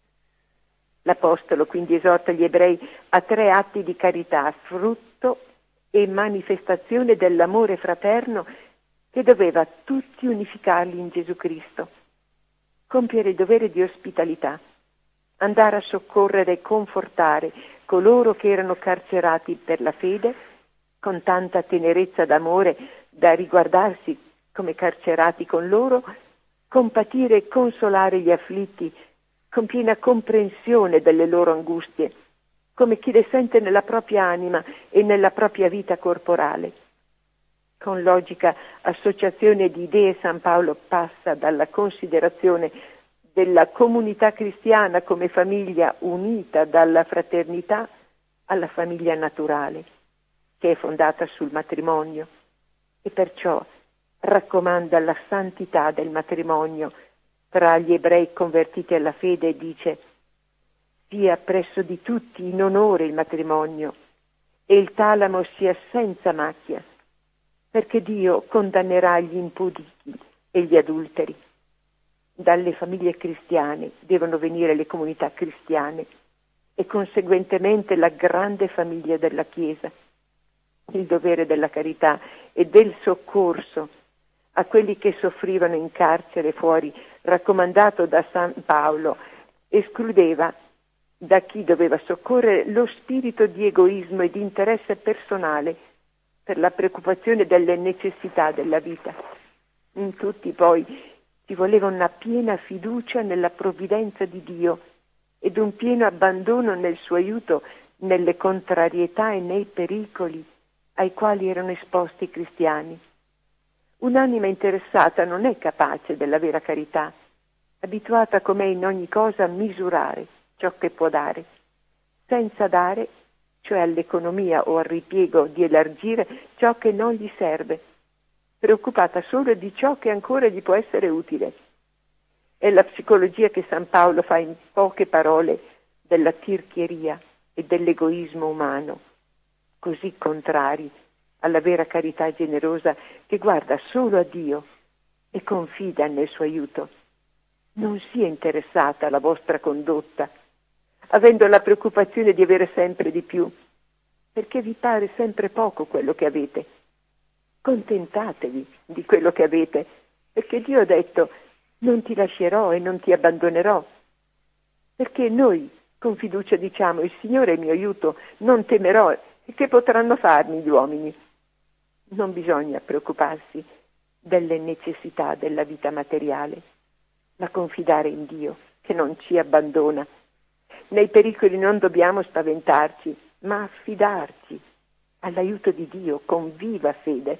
L'Apostolo quindi esorta gli ebrei a tre atti di carità, frutto e manifestazione dell'amore fraterno che doveva tutti unificarli in Gesù Cristo. Compiere il dovere di ospitalità, andare a soccorrere e confortare coloro che erano carcerati per la fede, con tanta tenerezza d'amore da riguardarsi come carcerati con loro, compatire e consolare gli afflitti con piena comprensione delle loro angustie, come chi le sente nella propria anima e nella propria vita corporale. Con logica associazione di idee, San Paolo passa dalla considerazione della comunità cristiana come famiglia unita dalla fraternità alla famiglia naturale, che è fondata sul matrimonio, e perciò raccomanda la santità del matrimonio tra gli ebrei convertiti alla fede e dice: sia presso di tutti in onore il matrimonio e il talamo sia senza macchia, perché Dio condannerà gli impudichi e gli adulteri. Dalle famiglie cristiane devono venire le comunità cristiane e conseguentemente la grande famiglia della Chiesa. Il dovere della carità e del soccorso a quelli che soffrivano in carcere fuori, raccomandato da San Paolo, escludeva da chi doveva soccorrere lo spirito di egoismo e di interesse personale per la preoccupazione delle necessità della vita. In tutti poi ci voleva una piena fiducia nella provvidenza di Dio ed un pieno abbandono nel suo aiuto nelle contrarietà e nei pericoli ai quali erano esposti i cristiani. Un'anima interessata non è capace della vera carità, abituata com'è in ogni cosa a misurare ciò che può dare, senza dare, cioè all'economia o al ripiego di elargire ciò che non gli serve, preoccupata solo di ciò che ancora gli può essere utile. È la psicologia che San Paolo fa in poche parole della tirchieria e dell'egoismo umano, così contrari alla vera carità generosa che guarda solo a Dio e confida nel suo aiuto. Non sia interessata alla vostra condotta, avendo la preoccupazione di avere sempre di più, perché vi pare sempre poco quello che avete. contentatevi di quello che avete, perché Dio ha detto non ti lascerò e non ti abbandonerò, perché noi con fiducia diciamo il Signore è il mio aiuto, non temerò, e che potranno farmi gli uomini? Non bisogna preoccuparsi delle necessità della vita materiale, ma confidare in Dio che non ci abbandona. Nei pericoli non dobbiamo spaventarci, ma affidarci all'aiuto di Dio con viva fede.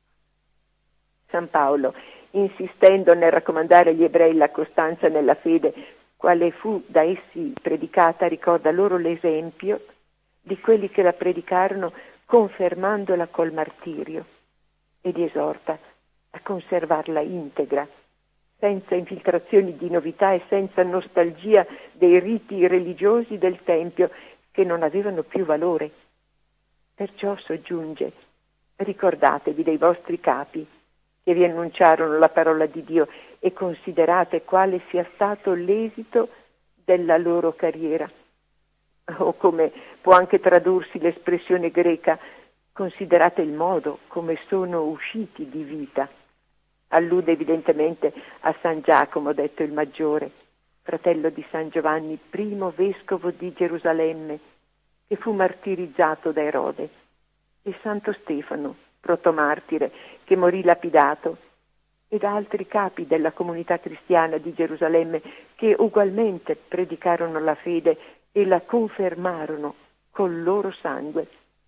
San Paolo, insistendo nel raccomandare agli ebrei la costanza nella fede, quale fu da essi predicata, ricorda loro l'esempio di quelli che la predicarono confermandola col martirio ed esorta a conservarla integra, senza infiltrazioni di novità e senza nostalgia dei riti religiosi del Tempio che non avevano più valore. Perciò soggiunge: ricordatevi dei vostri capi che vi annunciarono la parola di Dio e considerate quale sia stato l'esito della loro carriera. O come può anche tradursi l'espressione greca, considerate il modo come sono usciti di vita. Allude evidentemente a San Giacomo, detto il Maggiore, fratello di San Giovanni, primo vescovo di Gerusalemme, che fu martirizzato da Erode, e Santo Stefano, protomartire, che morì lapidato, ed altri capi della comunità cristiana di Gerusalemme che ugualmente predicarono la fede e la confermarono col loro sangue.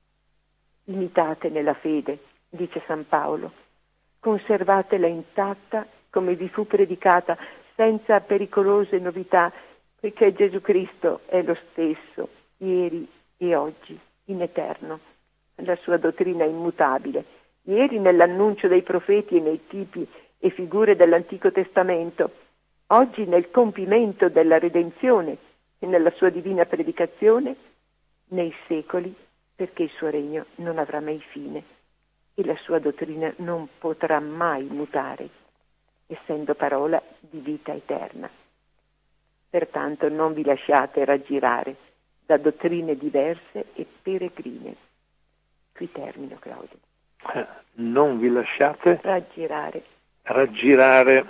Imitate nella fede, dice San Paolo, conservatela intatta come vi fu predicata, senza pericolose novità, perché Gesù Cristo è lo stesso, ieri e oggi, in eterno. La sua dottrina è immutabile. Ieri nell'annuncio dei profeti e nei tipi e figure dell'Antico Testamento, oggi nel compimento della redenzione e nella sua divina predicazione, nei secoli, perché il suo regno non avrà mai fine e la sua dottrina non potrà mai mutare, essendo parola di vita eterna. Pertanto non vi lasciate raggirare da dottrine diverse e peregrine. Qui termino, Claudio. Eh, non vi lasciate raggirare raggirare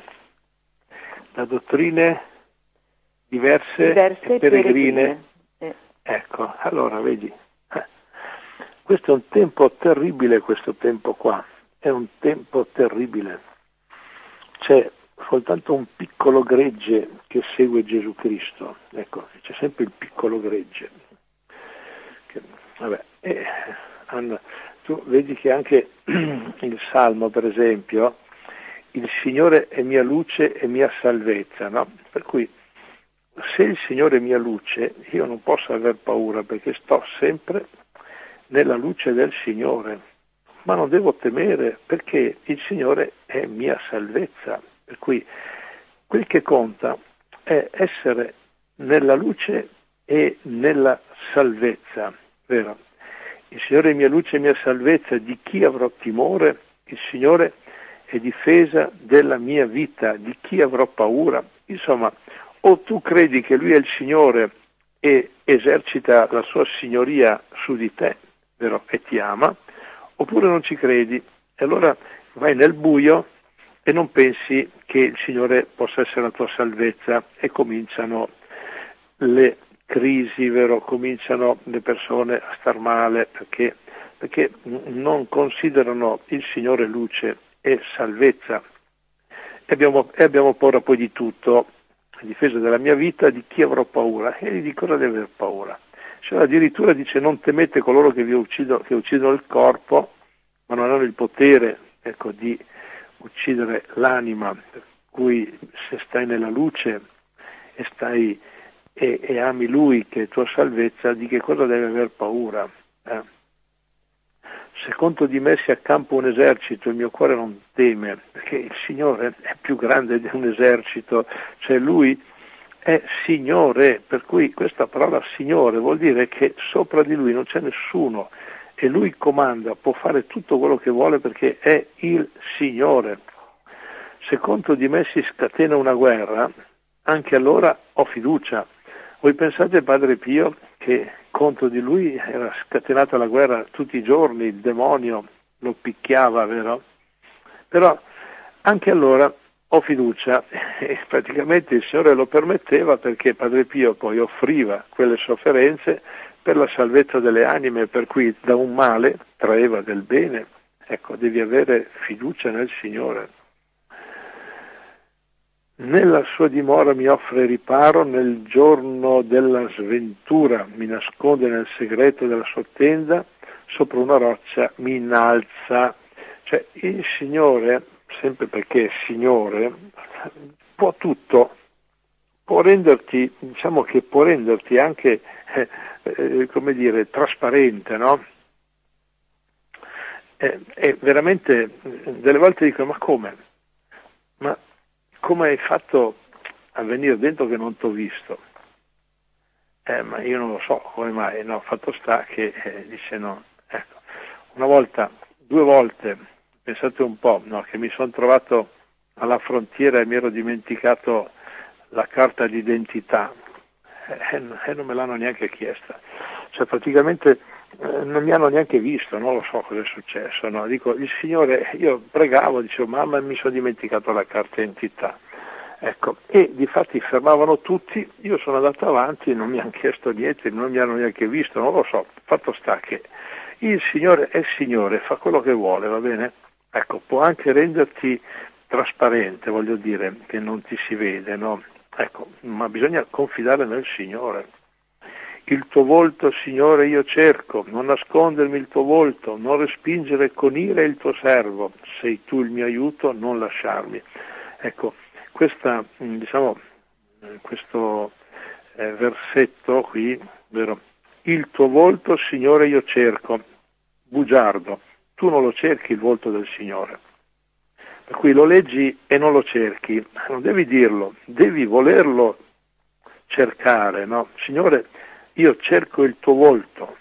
da dottrine diverse, diverse e peregrine. peregrine. Eh. Ecco, allora vedi, eh, questo è un tempo terribile, questo tempo qua, è un tempo terribile. C'è soltanto un piccolo gregge che segue Gesù Cristo, ecco, c'è sempre il piccolo gregge. Che, vabbè, eh, Anna, tu vedi che anche il Salmo, per esempio, il Signore è mia luce e mia salvezza, no? Per cui se il Signore è mia luce, io non posso aver paura perché sto sempre nella luce del Signore, ma non devo temere perché il Signore è mia salvezza. Per cui quel che conta è essere nella luce e nella salvezza, vero? Il Signore è mia luce e mia salvezza, di chi avrò timore? Il Signore è difesa della mia vita, di chi avrò paura? Insomma, o tu credi che Lui è il Signore e esercita la sua signoria su di te, vero? E ti ama, oppure non ci credi, e allora vai nel buio e non pensi che il Signore possa essere la tua salvezza e cominciano le crisi, vero? Cominciano le persone a star male perché, perché non considerano il Signore luce e salvezza e abbiamo, e abbiamo paura poi di tutto. A difesa della mia vita, di chi avrò paura? E gli dico di aver paura. Cioè, addirittura dice non temete coloro che vi uccidono, che uccidono il corpo, ma non hanno il potere, ecco, di uccidere l'anima, per cui se stai nella luce e stai e, e ami Lui che è tua salvezza, di che cosa devi aver paura? Eh? Se contro di me si accampa un esercito, il mio cuore non teme, perché il Signore è più grande di un esercito, cioè Lui è Signore, per cui questa parola Signore vuol dire che sopra di Lui non c'è nessuno e Lui comanda, può fare tutto quello che vuole perché è il Signore. Se contro di me si scatena una guerra, anche allora ho fiducia. Voi pensate, Padre Pio, che contro di lui era scatenata la guerra tutti i giorni, il demonio lo picchiava, vero? Però anche allora ho fiducia e praticamente il Signore lo permetteva perché Padre Pio poi offriva quelle sofferenze per la salvezza delle anime, per cui da un male traeva del bene. Ecco, devi avere fiducia nel Signore. Nella sua dimora mi offre riparo, nel giorno della sventura mi nasconde nel segreto della sua tenda, sopra una roccia mi innalza. Cioè il Signore, sempre perché è Signore, può tutto, può renderti, diciamo che può renderti anche, eh, eh, come dire, trasparente, no? E eh, veramente, delle volte dico, ma come? Ma come hai fatto a venire dentro che non t'ho visto? Eh, ma io non lo so come mai, no, fatto sta che eh, dice no. Ecco, una volta, due volte, pensate un po', no, che mi sono trovato alla frontiera e mi ero dimenticato la carta d'identità e eh, eh, non me l'hanno neanche chiesta. Cioè praticamente eh, non mi hanno neanche visto, non lo so cosa è successo, no? Dico, il Signore, io pregavo, dicevo, mamma mi sono dimenticato la carta d'identità. Ecco, e difatti fermavano tutti, io sono andato avanti, non mi hanno chiesto niente, non mi hanno neanche visto, non lo so, fatto sta che il Signore è il Signore, fa quello che vuole, va bene? Ecco, può anche renderti trasparente, voglio dire, che non ti si vede, no? Ecco, ma bisogna confidare nel Signore. Il tuo volto, Signore, io cerco, non nascondermi il tuo volto, non respingere con ira il tuo servo, sei tu il mio aiuto, non lasciarmi. Ecco, questa, diciamo, questo eh, versetto qui, vero? Il tuo volto, Signore, io cerco, bugiardo, tu non lo cerchi il volto del Signore. Per cui lo leggi e non lo cerchi, non devi dirlo, devi volerlo cercare, no? Signore, io cerco il tuo volto,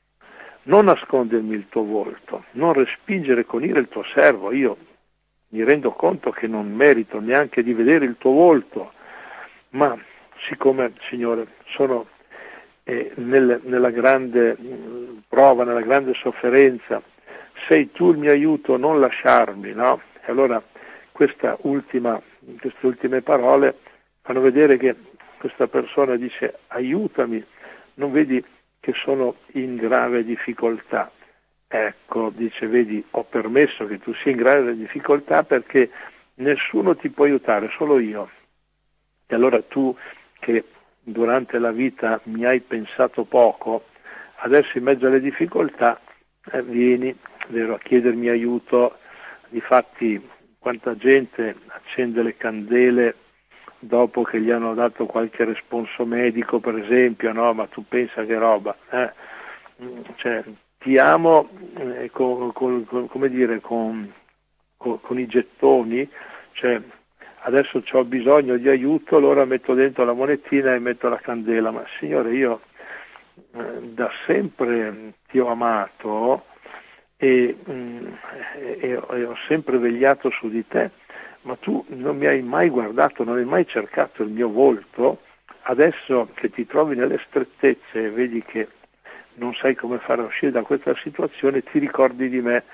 non nascondermi il tuo volto, non respingere con ira il tuo servo, io mi rendo conto che non merito neanche di vedere il tuo volto, ma siccome, Signore, sono eh, nel, nella grande mh, prova, nella grande sofferenza, sei tu il mio aiuto, non lasciarmi, no? E allora questa ultima, queste ultime parole fanno vedere che questa persona dice aiutami, non vedi che sono in grave difficoltà. Ecco, dice, vedi, ho permesso che tu sia in grave difficoltà perché nessuno ti può aiutare, solo io. E allora tu, che durante la vita mi hai pensato poco, adesso in mezzo alle difficoltà eh, vieni, vero, a chiedermi aiuto. Difatti, quanta gente accende le candele dopo che gli hanno dato qualche responso medico, per esempio, no? Ma tu pensa che roba, eh? Cioè, ti amo eh, con, con, con, come dire, con, con, con i gettoni, cioè adesso ho bisogno di aiuto, allora metto dentro la monetina e metto la candela, ma Signore io eh, da sempre ti ho amato e, mm, e, e ho sempre vegliato su di te, ma tu non mi hai mai guardato, non hai mai cercato il mio volto, adesso che ti trovi nelle strettezze e vedi che non sai come fare uscire da questa situazione, ti ricordi di me,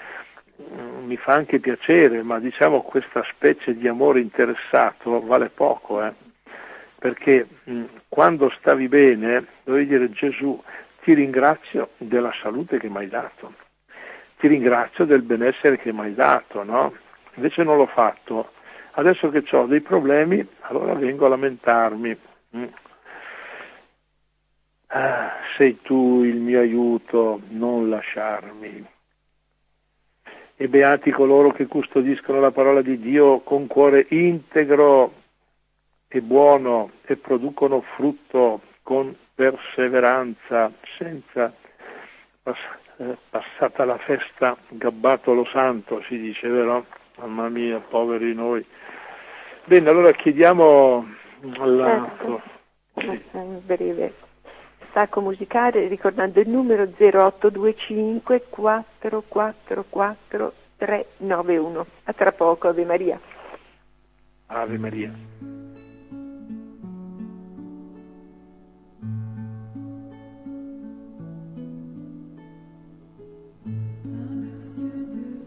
mi fa anche piacere, ma diciamo questa specie di amore interessato vale poco, eh? Perché mh, quando stavi bene dovevi dire Gesù ti ringrazio della salute che mi hai dato, ti ringrazio del benessere che mi hai dato, no? Invece non l'ho fatto, adesso che ho dei problemi allora vengo a lamentarmi. Mm. Ah, sei tu il mio aiuto, non lasciarmi. E beati coloro che custodiscono la parola di Dio con cuore integro e buono e producono frutto con perseveranza, senza pass- eh, passata la festa, gabbato lo santo, si dice, vero? Mamma mia, poveri noi. Bene, allora chiediamo alla... Ecco, sì. un breve stacco musicale ricordando il numero zero otto due cinque quattro quattro quattro tre nove uno. A tra poco, Ave Maria. Ave Maria. Aux yeux de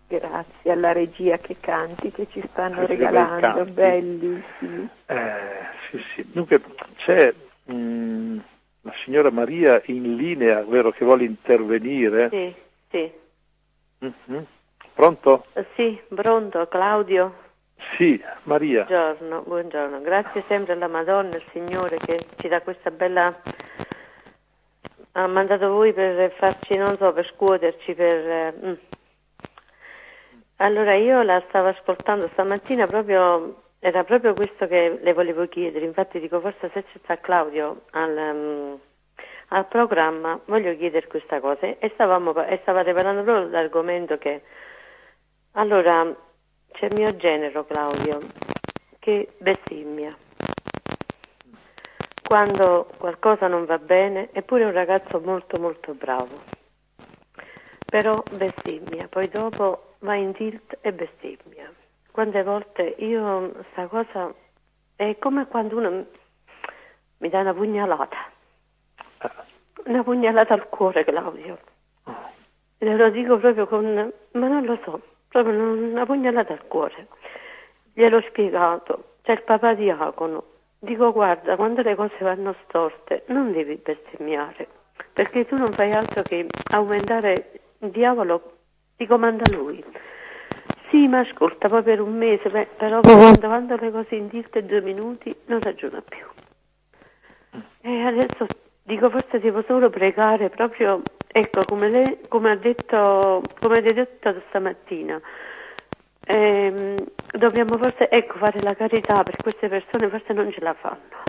Grazie alla regia che canti, che ci stanno Anche regalando, bellissimi. Eh, sì, sì. Dunque c'è mh, la signora Maria in linea, vero, che vuole intervenire? Sì, sì. Mm-hmm. Pronto? Uh, sì, pronto, Claudio? Sì, Maria. Buongiorno, buongiorno. Grazie sempre alla Madonna, al Signore che ci dà questa bella... Ha mandato voi per farci, non so, per scuoterci, per... Eh... Mm. Allora io la stavo ascoltando stamattina, proprio era proprio questo che le volevo chiedere, infatti dico forse se c'è sta Claudio al, um, al programma voglio chiedere questa cosa e, stavamo, e stavate parlando proprio dell'argomento che allora c'è mio genero Claudio che bestemmia quando qualcosa non va bene, eppure è un ragazzo molto molto bravo, però bestemmia, poi dopo va in tilt e bestemmia. Quante volte io sta cosa è come quando uno mi dà una pugnalata, una pugnalata al cuore, Claudio. E lo dico proprio con, ma non lo so, proprio una pugnalata al cuore. Gliel'ho spiegato, c'è il papà diacono. Dico guarda, quando le cose vanno storte non devi bestemmiare, perché tu non fai altro che aumentare il diavolo, ti comanda lui. Sì, ma ascolta, poi per un mese, beh, però quando vanno le cose in tilt in due minuti non ragiona più. E adesso dico forse devo solo pregare proprio, ecco, come lei, come ha detto, come hai detto stamattina, ehm, dobbiamo forse, ecco, fare la carità per queste persone, forse non ce la fanno.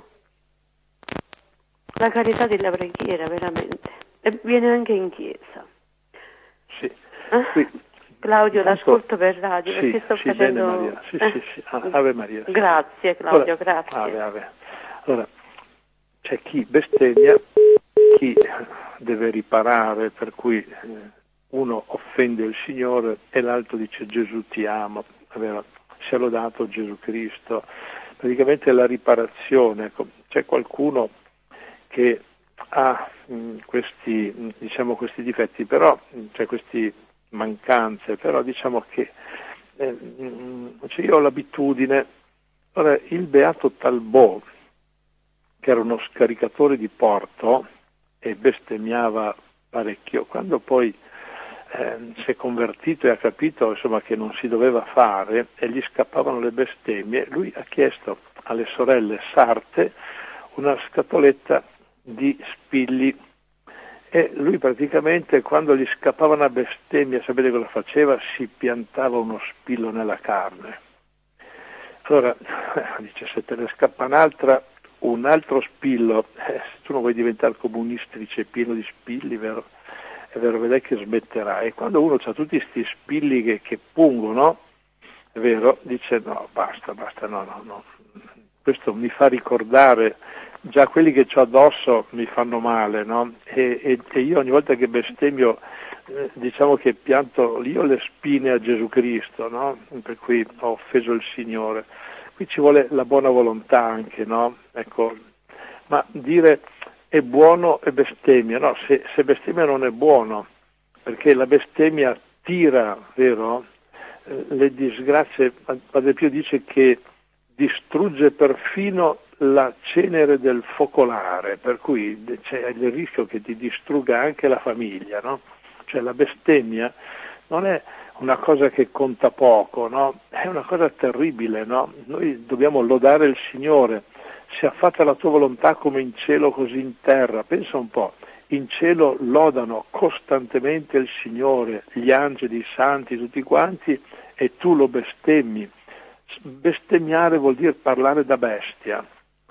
La carità della preghiera, veramente. E viene anche in chiesa. Sì. Eh? Qui, Claudio, intanto, l'ascolto per radio, sì, perché sto sì, facendo... bene Maria. Sì, eh? sì, sì. Ah, Ave Maria. Sì. Grazie Claudio, allora, grazie. Ave, ave. Allora, c'è chi bestemmia, chi deve riparare, per cui eh, uno offende il Signore e l'altro dice Gesù ti ama, è vero? Sia lodato Gesù Cristo. Praticamente la riparazione, ecco, c'è qualcuno che ha mh, questi, mh, diciamo, questi difetti, però, mh, cioè questi mancanze, però diciamo che eh, mh, cioè io ho l'abitudine, ora, il beato Talbot, che era uno scaricatore di porto e bestemmiava parecchio, quando poi eh, si è convertito e ha capito insomma che non si doveva fare e gli scappavano le bestemmie, lui ha chiesto alle sorelle sarte una scatoletta di spilli e lui praticamente quando gli scappava una bestemmia, sapete cosa faceva? Si piantava uno spillo nella carne. Allora dice, se te ne scappa un'altra, un altro spillo, eh, se tu non vuoi diventare comunistice pieno di spilli, vero? È vero, vedrai che smetterà. E quando uno ha tutti questi spilli che, che pungono, è vero, dice no, basta, basta, no, no, no. Questo mi fa ricordare, già quelli che ho addosso mi fanno male, no? E, e, e io ogni volta che bestemmio, eh, diciamo che pianto io le spine a Gesù Cristo, no? Per cui ho offeso il Signore. Qui ci vuole la buona volontà anche, no? Ecco, ma dire è buono e bestemmia, no? Se, se bestemmia non è buono, perché la bestemmia tira, vero? Eh, le disgrazie, Padre Pio dice che distrugge perfino la cenere del focolare, per cui c'è il rischio che ti distrugga anche la famiglia, no? Cioè la bestemmia non è una cosa che conta poco, no? È una cosa terribile, no? Noi dobbiamo lodare il Signore, sia fatta la tua volontà come in cielo così in terra. Pensa un po', in cielo lodano costantemente il Signore, gli angeli, i santi, tutti quanti, e tu lo bestemmi. Bestemmiare vuol dire parlare da bestia,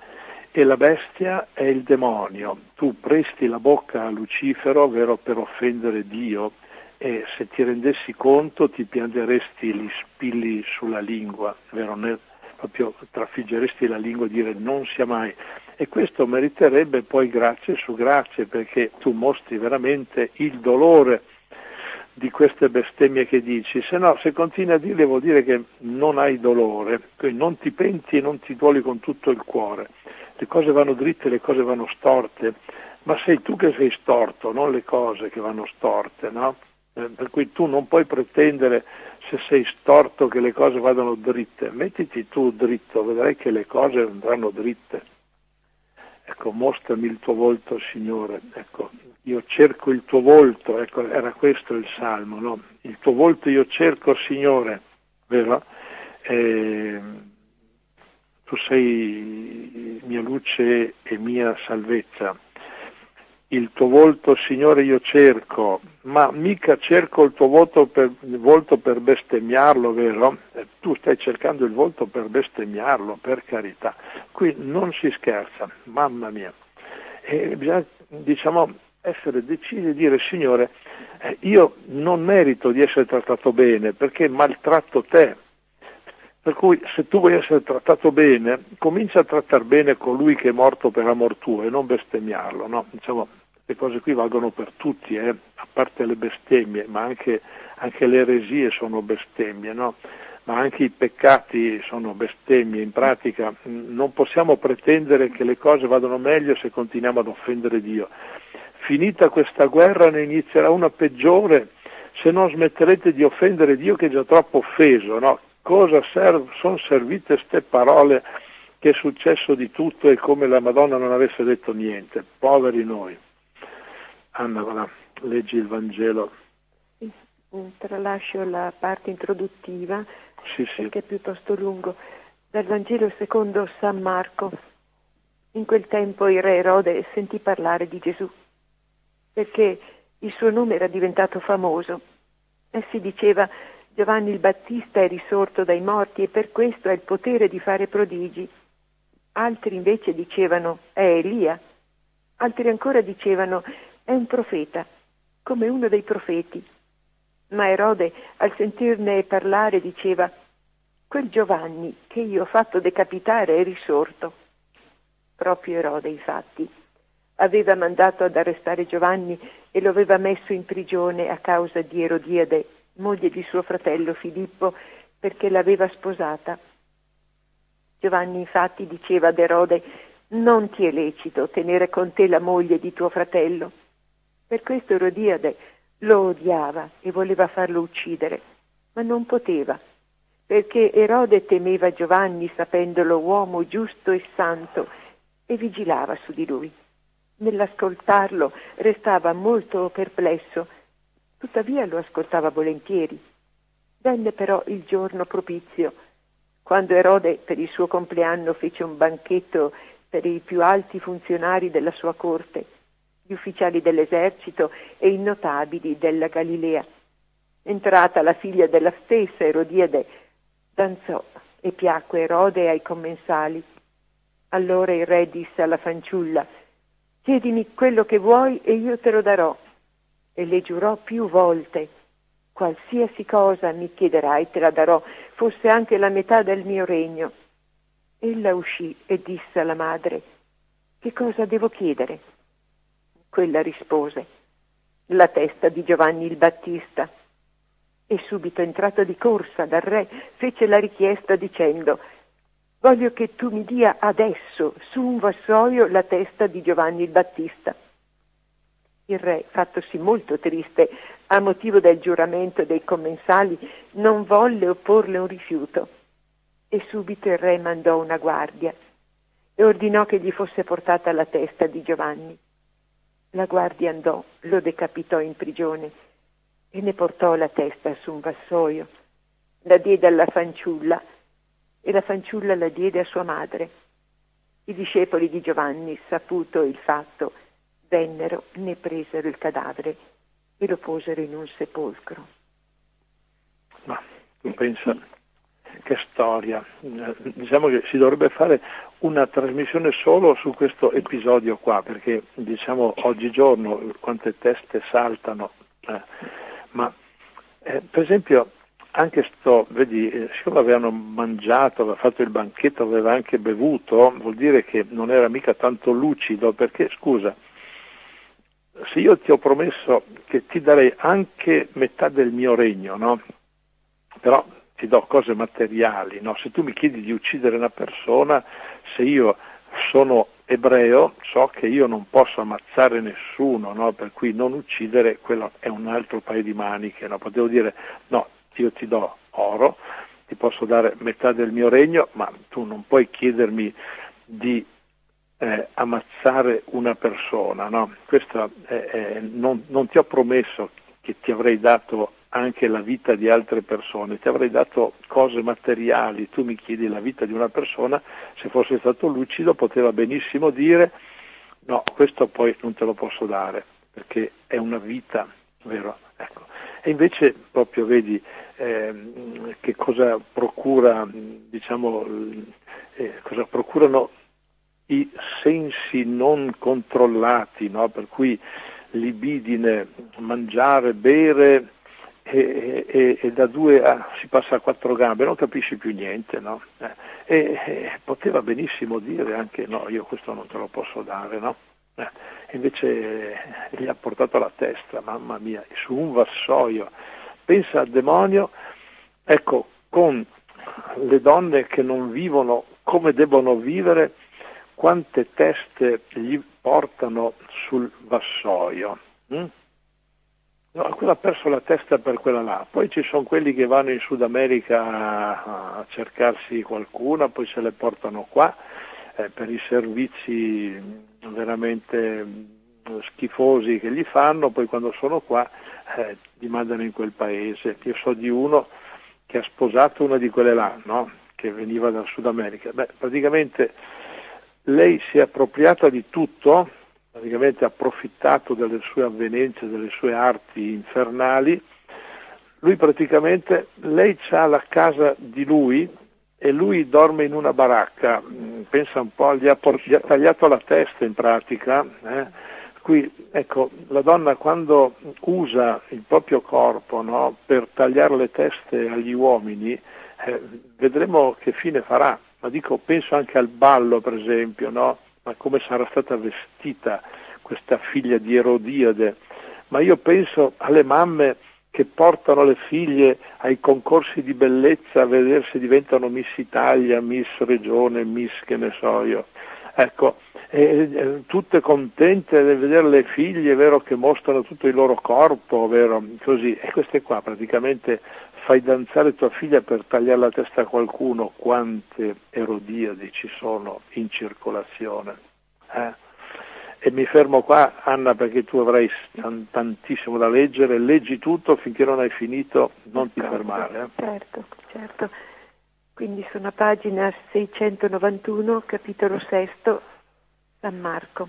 e la bestia è il demonio. Tu presti la bocca a Lucifero, vero, per offendere Dio, e se ti rendessi conto ti piangeresti gli spilli sulla lingua, vero, nel, proprio trafiggeresti la lingua e dire non sia mai. E questo meriterebbe poi grazie su grazie, perché tu mostri veramente il dolore di queste bestemmie che dici, se no, se continui a dirle vuol dire che non hai dolore, quindi non ti penti e non ti duoli con tutto il cuore. Le cose vanno dritte, le cose vanno storte, ma sei tu che sei storto, non le cose che vanno storte, no? eh, per cui tu non puoi pretendere, se sei storto, che le cose vadano dritte. Mettiti tu dritto, vedrai che le cose andranno dritte. Ecco, mostrami il tuo volto, Signore. Ecco, io cerco il tuo volto, ecco, era questo il Salmo, no? Il tuo volto io cerco, Signore, vero? Eh, tu sei mia luce e mia salvezza. Il tuo volto, Signore, io cerco, ma mica cerco il tuo volto per, il volto per bestemmiarlo, vero? Eh, tu stai cercando il volto per bestemmiarlo, per carità. Qui non si scherza, mamma mia. E bisogna, diciamo, essere decisi e dire, Signore, eh, io non merito di essere trattato bene perché maltratto te. Per cui se tu vuoi essere trattato bene, comincia a trattare bene colui che è morto per amor tuo e non bestemmiarlo, no? Diciamo, queste cose qui valgono per tutti, eh? A parte le bestemmie, ma anche, anche le eresie sono bestemmie, no? Ma anche i peccati sono bestemmie. In pratica non possiamo pretendere che le cose vadano meglio se continuiamo ad offendere Dio. Finita questa guerra ne inizierà una peggiore se non smetterete di offendere Dio, che è già troppo offeso, no? Cosa serv- sono servite ste parole che è successo di tutto e come la Madonna non avesse detto niente? Poveri noi. Anna, va là, leggi il Vangelo. Sì, tralascio la parte introduttiva, sì, sì. perché è piuttosto lungo. Dal Vangelo secondo San Marco. In quel tempo il re Erode sentì parlare di Gesù, perché il suo nome era diventato famoso. E si diceva: Giovanni il Battista è risorto dai morti e per questo ha il potere di fare prodigi. Altri invece dicevano: è Elia. Altri ancora dicevano: è un profeta, come uno dei profeti. Ma Erode, al sentirne parlare, diceva: quel Giovanni che io ho fatto decapitare è risorto. Proprio Erode, infatti, aveva mandato ad arrestare Giovanni e lo aveva messo in prigione a causa di Erodiade, moglie di suo fratello Filippo, perché l'aveva sposata. Giovanni infatti diceva ad Erode: non ti è lecito tenere con te la moglie di tuo fratello. Per questo Erodiade lo odiava e voleva farlo uccidere, ma non poteva, perché Erode temeva Giovanni sapendolo uomo giusto e santo e vigilava su di lui. Nell'ascoltarlo restava molto perplesso, tuttavia lo ascoltava volentieri. Venne però il giorno propizio, quando Erode per il suo compleanno fece un banchetto per i più alti funzionari della sua corte, gli ufficiali dell'esercito e i notabili della Galilea. Entrata la figlia della stessa Erodiade, danzò e piacque Erode ai commensali. Allora il re disse alla fanciulla: chiedimi quello che vuoi e io te lo darò. E le giurò più volte: qualsiasi cosa mi chiederai te la darò, fosse anche la metà del mio regno. Ella uscì e disse alla madre: che cosa devo chiedere? Quella rispose: la testa di Giovanni il Battista. E subito, entrato di corsa dal re, fece la richiesta dicendo: voglio che tu mi dia adesso su un vassoio la testa di Giovanni il Battista. Il re, fattosi molto triste a motivo del giuramento dei commensali, non volle opporle un rifiuto. E subito il re mandò una guardia e ordinò che gli fosse portata la testa di Giovanni. La guardia andò, lo decapitò in prigione e ne portò la testa su un vassoio. La diede alla fanciulla e la fanciulla la diede a sua madre. I discepoli di Giovanni, saputo il fatto, vennero, ne presero il cadavere e lo posero in un sepolcro. Ma tu pensa, che storia. Diciamo che si dovrebbe fare una trasmissione solo su questo episodio qua, perché diciamo oggigiorno quante teste saltano, eh, ma eh, per esempio anche sto, vedi, eh, siccome avevano mangiato, aveva fatto il banchetto, aveva anche bevuto, vuol dire che non era mica tanto lucido, perché scusa, se io ti ho promesso che ti darei anche metà del mio regno, no? Però ti do cose materiali, no? Se tu mi chiedi di uccidere una persona, se io sono ebreo so che io non posso ammazzare nessuno, no? Per cui non uccidere, quello è un altro paio di maniche, no? Potevo dire no, io ti do oro, ti posso dare metà del mio regno, ma tu non puoi chiedermi di eh, ammazzare una persona, no? Questo è, è, non, non ti ho promesso che ti avrei dato anche la vita di altre persone, ti avrei dato cose materiali, tu mi chiedi la vita di una persona, se fosse stato lucido poteva benissimo dire no, questo poi non te lo posso dare perché è una vita, vero? Ecco. E invece proprio vedi eh, che cosa procura, diciamo, eh, cosa procurano i sensi non controllati, no? Per cui libidine, mangiare, bere, E, e, e da due a, si passa a quattro gambe, non capisci più niente, no? Eh, e, e poteva benissimo dire anche no, io questo non te lo posso dare, no? Eh, invece eh, gli ha portato la testa, mamma mia, su un vassoio. Pensa al demonio, ecco, con le donne che non vivono come debbono vivere, quante teste gli portano sul vassoio. Hm? No, quello ha perso la testa per quella là, poi ci sono quelli che vanno in Sud America a, a cercarsi qualcuna, poi se le portano qua eh, per i servizi veramente schifosi che gli fanno, poi quando sono qua eh, li mandano in quel paese. Io so di uno che ha sposato una di quelle là, no? Che veniva dal Sud America. Beh, praticamente lei si è appropriata di tutto, praticamente ha approfittato delle sue avvenenze, delle sue arti infernali. Lui praticamente, lei c'ha la casa di lui e lui dorme in una baracca, pensa un po', gli ha, port- gli ha tagliato la testa in pratica. Eh? Qui, ecco, la donna quando usa il proprio corpo, no, per tagliare le teste agli uomini, eh, vedremo che fine farà. Ma dico, penso anche al ballo, per esempio, no? Ma come sarà stata vestita questa figlia di Erodiade, ma io penso alle mamme che portano le figlie ai concorsi di bellezza a vedere se diventano Miss Italia, Miss Regione, Miss che ne so io, ecco, e, e, tutte contente di vedere le figlie, vero, che mostrano tutto il loro corpo, vero, così, e queste qua praticamente fai danzare tua figlia per tagliare la testa a qualcuno, quante Erodiadi ci sono in circolazione, eh? E mi fermo qua, Anna, perché tu avrai tantissimo da leggere, leggi tutto finché non hai finito, non ti fermare. Eh? Certo, certo. Quindi sono a pagina seicentonovantuno, capitolo sesto, San Marco.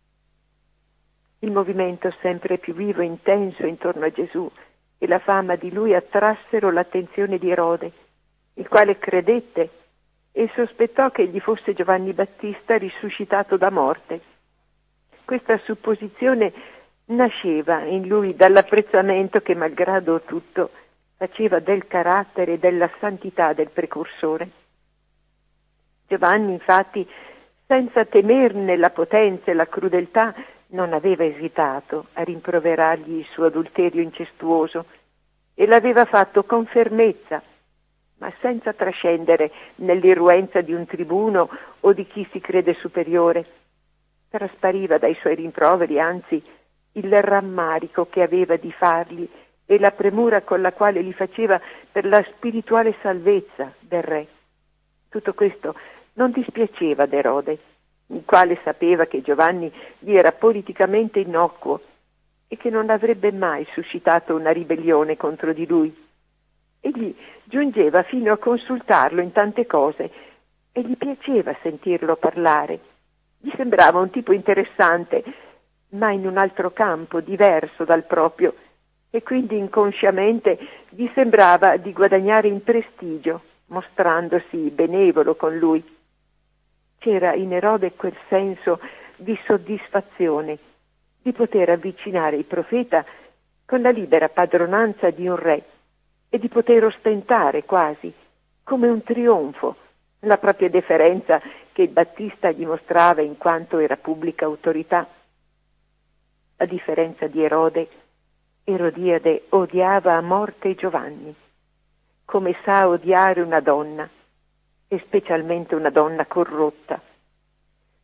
Il movimento sempre più vivo e intenso intorno a Gesù e la fama di lui attrassero l'attenzione di Erode, il quale credette e sospettò che egli fosse Giovanni Battista risuscitato da morte. Questa supposizione nasceva in lui dall'apprezzamento che, malgrado tutto, faceva del carattere e della santità del precursore. Giovanni, infatti, senza temerne la potenza e la crudeltà, non aveva esitato a rimproverargli il suo adulterio incestuoso e l'aveva fatto con fermezza, ma senza trascendere nell'irruenza di un tribuno o di chi si crede superiore. Traspariva dai suoi rimproveri, anzi, il rammarico che aveva di farli e la premura con la quale li faceva per la spirituale salvezza del re. Tutto questo non dispiaceva ad Erode, il quale sapeva che Giovanni gli era politicamente innocuo e che non avrebbe mai suscitato una ribellione contro di lui. Egli giungeva fino a consultarlo in tante cose e gli piaceva sentirlo parlare. Gli sembrava un tipo interessante, ma in un altro campo, diverso dal proprio, e quindi inconsciamente gli sembrava di guadagnare in prestigio, mostrandosi benevolo con lui. C'era in Erode quel senso di soddisfazione, di poter avvicinare il profeta con la libera padronanza di un re e di poter ostentare quasi, come un trionfo, la propria deferenza che il Battista gli mostrava in quanto era pubblica autorità. A differenza di Erode, Erodiade odiava a morte Giovanni, come sa odiare una donna, e specialmente una donna corrotta.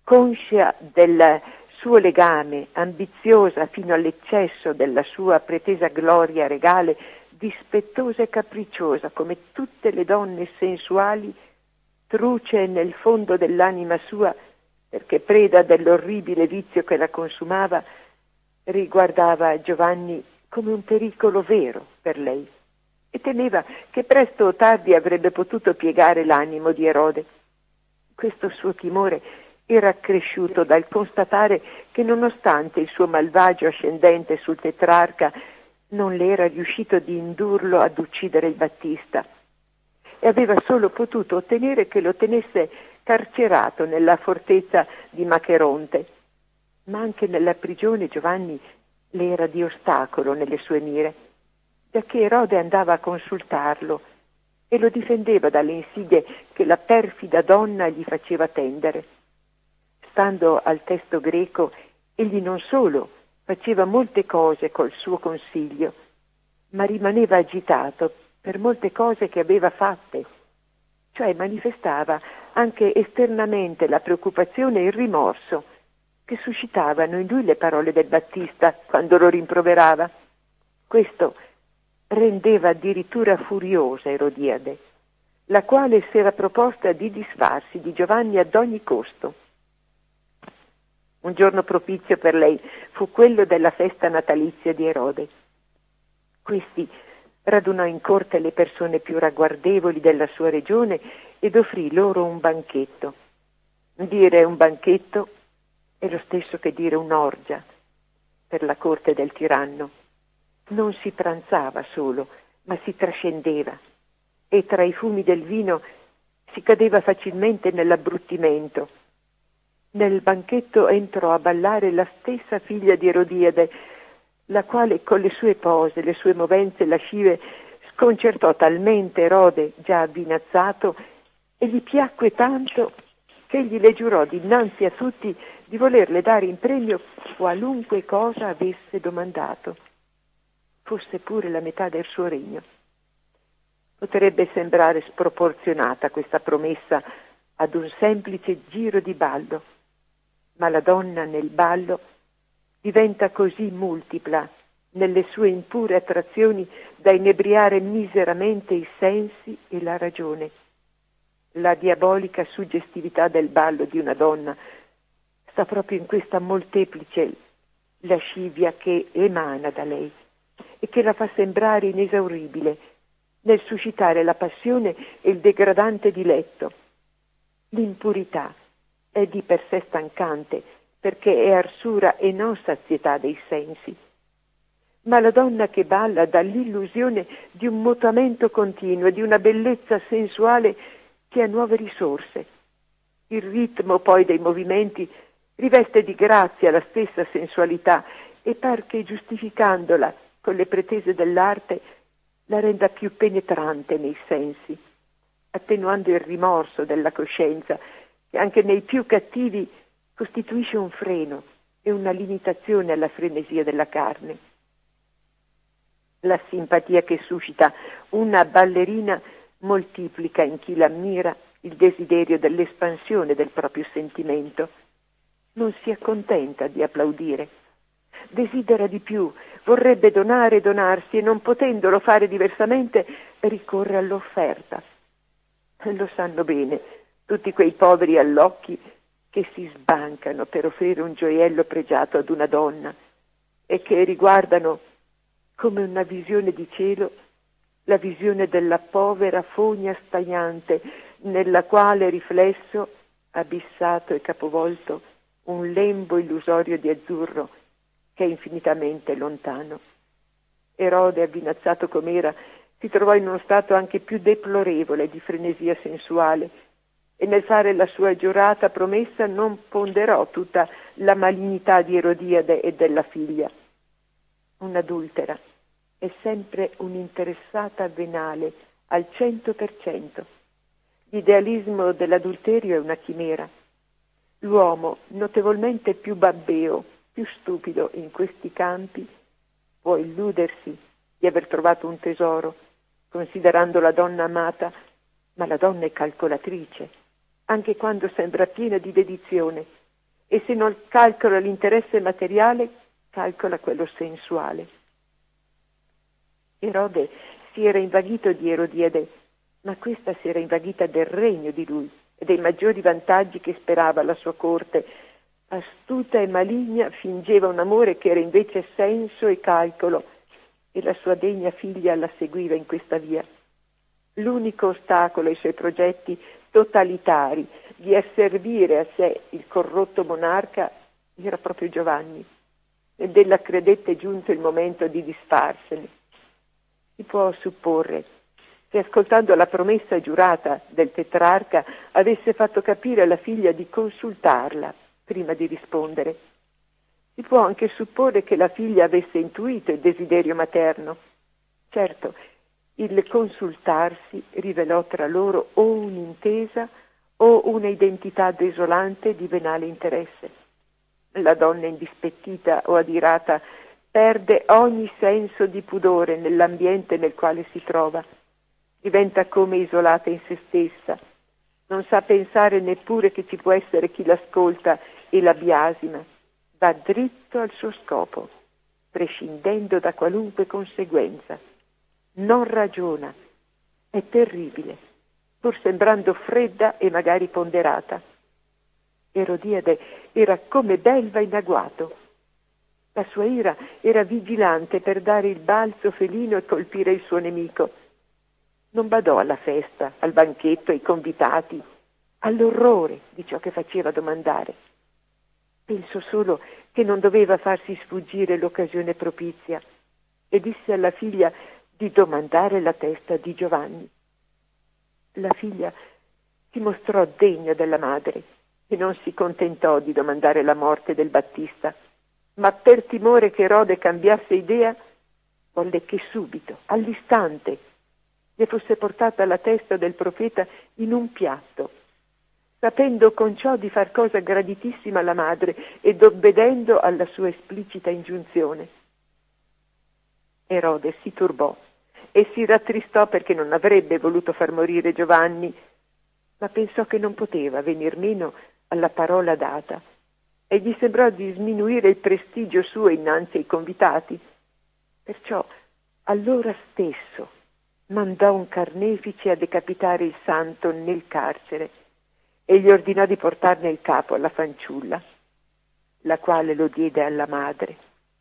conscia del suo legame, ambiziosa fino all'eccesso della sua pretesa gloria regale, dispettosa e capricciosa come tutte le donne sensuali, truce nel fondo dell'anima sua, perché preda dell'orribile vizio che la consumava, riguardava Giovanni come un pericolo vero per lei e temeva che presto o tardi avrebbe potuto piegare l'animo di Erode. Questo suo timore era accresciuto dal constatare che nonostante il suo malvagio ascendente sul tetrarca non le era riuscito di indurlo ad uccidere il Battista e aveva solo potuto ottenere che lo tenesse carcerato nella fortezza di Macheronte. Ma anche nella prigione Giovanni le era di ostacolo nelle sue mire, giacché Erode andava a consultarlo e lo difendeva dalle insidie che la perfida donna gli faceva tendere. Stando al testo greco, egli non solo faceva molte cose col suo consiglio, ma rimaneva agitato per molte cose che aveva fatte, cioè manifestava anche esternamente la preoccupazione e il rimorso che suscitavano in lui le parole del Battista quando lo rimproverava. Questo rendeva addirittura furiosa Erodiade, la quale si era proposta di disfarsi di Giovanni ad ogni costo. Un giorno propizio per lei fu quello della festa natalizia di Erode. Questi radunò in corte le persone più ragguardevoli della sua regione ed offrì loro un banchetto. Dire un banchetto è lo stesso che dire un'orgia per la corte del tiranno. Non si pranzava solo, ma si trascendeva e tra i fumi del vino si cadeva facilmente nell'abbruttimento. Nel banchetto entrò a ballare la stessa figlia di Erodiade, la quale con le sue pose, le sue movenze lascive sconcertò talmente Erode, già avvinazzato, e gli piacque tanto che egli le giurò dinanzi a tutti di volerle dare in premio qualunque cosa avesse domandato, fosse pure la metà del suo regno. Potrebbe sembrare sproporzionata questa promessa ad un semplice giro di ballo, ma la donna nel ballo diventa così multipla nelle sue impure attrazioni da inebriare miseramente i sensi e la ragione. La diabolica suggestività del ballo di una donna sta proprio in questa molteplice lascivia che emana da lei e che la fa sembrare inesauribile nel suscitare la passione e il degradante diletto. L'impurità è di per sé stancante perché è arsura e non sazietà dei sensi. Ma la donna che balla dà l'illusione di un mutamento continuo, di una bellezza sensuale che ha nuove risorse. Il ritmo poi dei movimenti riveste di grazia la stessa sensualità e par che giustificandola con le pretese dell'arte la renda più penetrante nei sensi, attenuando il rimorso della coscienza che anche nei più cattivi costituisce un freno e una limitazione alla frenesia della carne. La simpatia che suscita una ballerina moltiplica in chi l'ammira il desiderio dell'espansione del proprio sentimento. Non si accontenta di applaudire, desidera di più, vorrebbe donare e donarsi e non potendolo fare diversamente ricorre all'offerta. Lo sanno bene tutti quei poveri allocchi che si sbancano per offrire un gioiello pregiato ad una donna e che riguardano come una visione di cielo la visione della povera fogna stagnante nella quale riflesso, abissato e capovolto, un lembo illusorio di azzurro che è infinitamente lontano. Erode, avvinazzato com'era, si trovò in uno stato anche più deplorevole di frenesia sensuale e nel fare la sua giurata promessa non ponderò tutta la malignità di Erodiade e della figlia. Un'adultera è sempre un'interessata venale al cento per cento. L'idealismo dell'adulterio è una chimera. L'uomo, notevolmente più babbeo, più stupido in questi campi, può illudersi di aver trovato un tesoro, considerando la donna amata, ma la donna è calcolatrice, anche quando sembra piena di dedizione, e se non calcola l'interesse materiale, calcola quello sensuale. Erode si era invaghito di Erodiade, ma questa si era invaghita del regno di lui e dei maggiori vantaggi che sperava alla sua corte. Astuta e maligna fingeva un amore che era invece senso e calcolo, e la sua degna figlia la seguiva in questa via. L'unico ostacolo ai suoi progetti totalitari di asservire a sé il corrotto monarca era proprio Giovanni, ed ella credette giunto il momento di disfarsene. Si può supporre che, ascoltando la promessa giurata del tetrarca, avesse fatto capire alla figlia di consultarla prima di rispondere. Si può anche supporre che la figlia avesse intuito il desiderio materno. Certo, il consultarsi rivelò tra loro o un'intesa o una identità desolante di venale interesse. La donna indispettita o adirata perde ogni senso di pudore nell'ambiente nel quale si trova, diventa come isolata in se stessa, non sa pensare neppure che ci può essere chi l'ascolta e la biasima, va dritto al suo scopo, prescindendo da qualunque conseguenza. Non ragiona, è terribile, pur sembrando fredda e magari ponderata. Erodiade era come belva in agguato. La sua ira era vigilante per dare il balzo felino e colpire il suo nemico. Non badò alla festa, al banchetto, ai convitati, all'orrore di ciò che faceva domandare. Pensò solo che non doveva farsi sfuggire l'occasione propizia e disse alla figlia di domandare la testa di Giovanni. La figlia si mostrò degna della madre e non si contentò di domandare la morte del Battista, ma per timore che Erode cambiasse idea, volle che subito, all'istante, le fosse portata la testa del profeta in un piatto, sapendo con ciò di far cosa graditissima alla madre ed obbedendo alla sua esplicita ingiunzione. Erode si turbò e si rattristò perché non avrebbe voluto far morire Giovanni, ma pensò che non poteva venir meno alla parola data e gli sembrò di sminuire il prestigio suo innanzi ai convitati. Perciò allora stesso mandò un carnefice a decapitare il santo nel carcere e gli ordinò di portarne il capo alla fanciulla, la quale lo diede alla madre.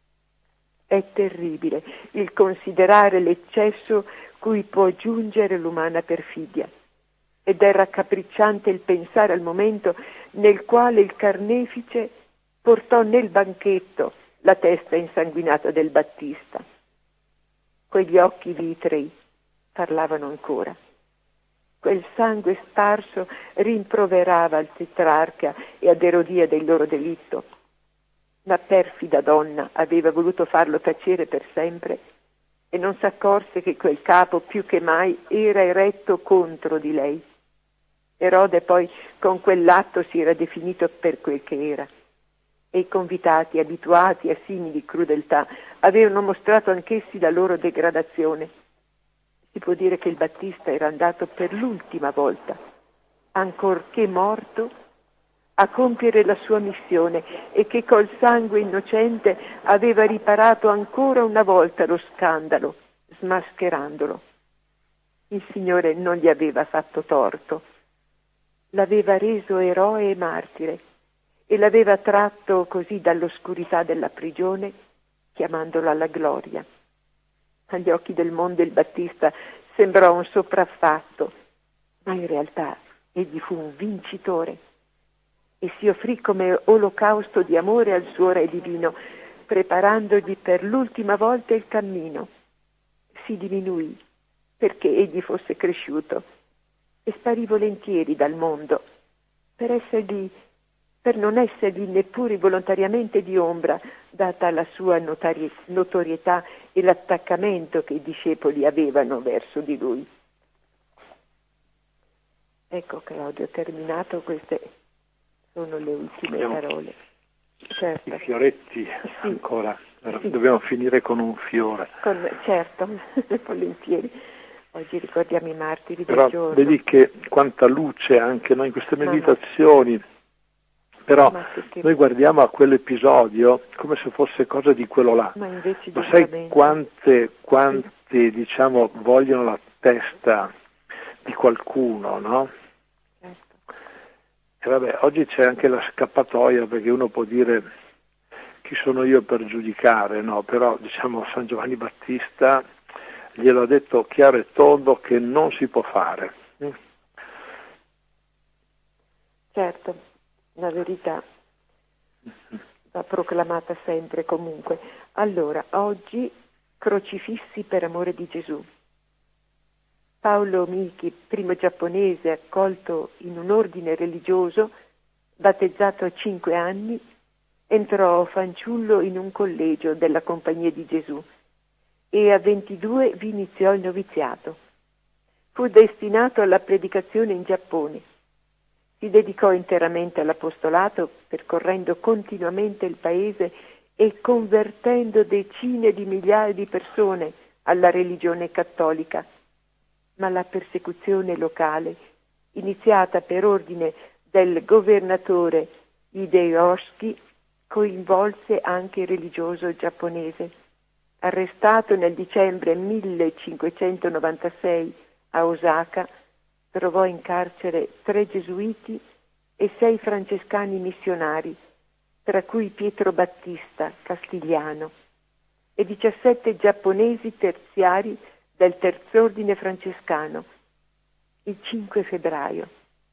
È terribile il considerare l'eccesso cui può giungere l'umana perfidia, ed è raccapricciante il pensare al momento nel quale il carnefice portò nel banchetto la testa insanguinata del Battista. Quegli occhi vitrei parlavano ancora. Quel sangue sparso rimproverava al tetrarca e ad Erodia del loro delitto. La perfida donna aveva voluto farlo tacere per sempre e non s'accorse che quel capo più che mai era eretto contro di lei. Erode poi con quell'atto si era definito per quel che era, e i convitati, abituati a simili crudeltà, avevano mostrato anch'essi la loro degradazione. Si può dire che il Battista era andato per l'ultima volta, ancorché morto, a compiere la sua missione e che col sangue innocente aveva riparato ancora una volta lo scandalo, smascherandolo. Il Signore non gli aveva fatto torto, l'aveva reso eroe e martire e l'aveva tratto così dall'oscurità della prigione, chiamandolo alla gloria. Agli occhi del mondo il Battista sembrò un sopraffatto, ma in realtà egli fu un vincitore e si offrì come olocausto di amore al suo Re divino, preparandogli per l'ultima volta il cammino. Si diminuì perché egli fosse cresciuto e sparì volentieri dal mondo per essergli, per non essergli neppure volontariamente di ombra, data la sua notori- notorietà e l'attaccamento che i discepoli avevano verso di lui. Ecco, Claudio, terminato, queste sono le ultime Abbiamo parole. Certo. I fioretti Sì. ancora, Sì. Dobbiamo finire con un fiore. Con, certo, volentieri. Oggi ricordiamo i martiri del Però giorno. vedi che quanta luce anche noi in queste Mamma. meditazioni Però noi guardiamo a quell'episodio come se fosse cosa di quello là. Ma, invece Ma sai quante, quante sì. diciamo, vogliono la testa di qualcuno, no? Certo. E vabbè, oggi c'è anche la scappatoia, perché uno può dire chi sono io per giudicare, no? Però diciamo San Giovanni Battista glielo ha detto chiaro e tondo che non si può fare. Certo, la verità va proclamata sempre comunque. Allora, oggi crocifissi per amore di Gesù. Paolo Miki, primo giapponese accolto in un ordine religioso, battezzato a cinque anni, entrò fanciullo in un collegio della Compagnia di Gesù e a ventidue vi iniziò il noviziato. Fu destinato alla predicazione in Giappone. Si dedicò interamente all'apostolato, percorrendo continuamente il paese e convertendo decine di migliaia di persone alla religione cattolica. Ma la persecuzione locale, iniziata per ordine del governatore Hideyoshi, coinvolse anche il religioso giapponese. Arrestato nel dicembre millecinquecentonovantasei a Osaka, trovò in carcere tre gesuiti e sei francescani missionari, tra cui Pietro Battista, castigliano, e diciassette giapponesi terziari del terz'ordine francescano. Il cinque febbraio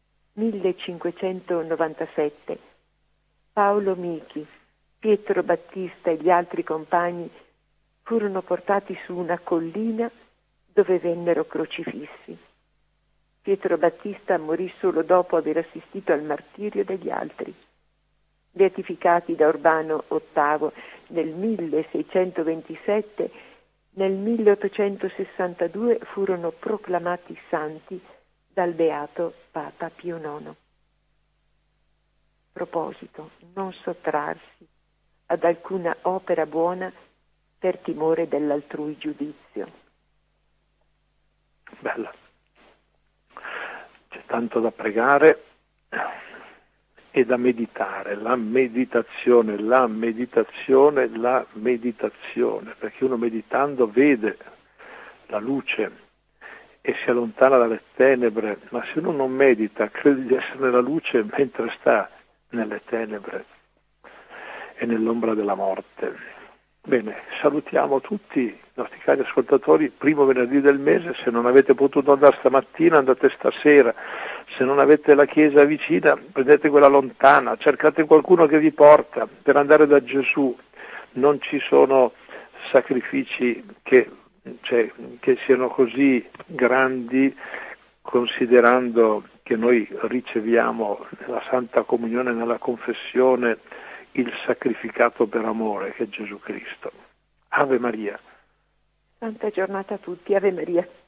millecinquecentonovantasette Paolo Miki, Pietro Battista e gli altri compagni furono portati su una collina dove vennero crocifissi. Pietro Battista morì solo dopo aver assistito al martirio degli altri. Beatificati da Urbano ottavo nel milleseicentoventisette, nel milleottocentosessantadue furono proclamati santi dal beato Papa Pio nono. Proposito, non sottrarsi ad alcuna opera buona per timore dell'altrui giudizio. Bella. C'è tanto da pregare e da meditare, la meditazione, la meditazione, la meditazione, perché uno meditando vede la luce e si allontana dalle tenebre, ma se uno non medita crede di essere nella luce mentre sta nelle tenebre e nell'ombra della morte. Bene, salutiamo tutti i nostri cari ascoltatori, primo venerdì del mese. Se non avete potuto andare stamattina, andate stasera. Se non avete la chiesa vicina, prendete quella lontana, cercate qualcuno che vi porta per andare da Gesù. Non ci sono sacrifici che, cioè, che siano così grandi, considerando che noi riceviamo nella Santa Comunione, nella confessione, il sacrificato per amore che è Gesù Cristo. Ave Maria. Santa giornata a tutti, Ave Maria.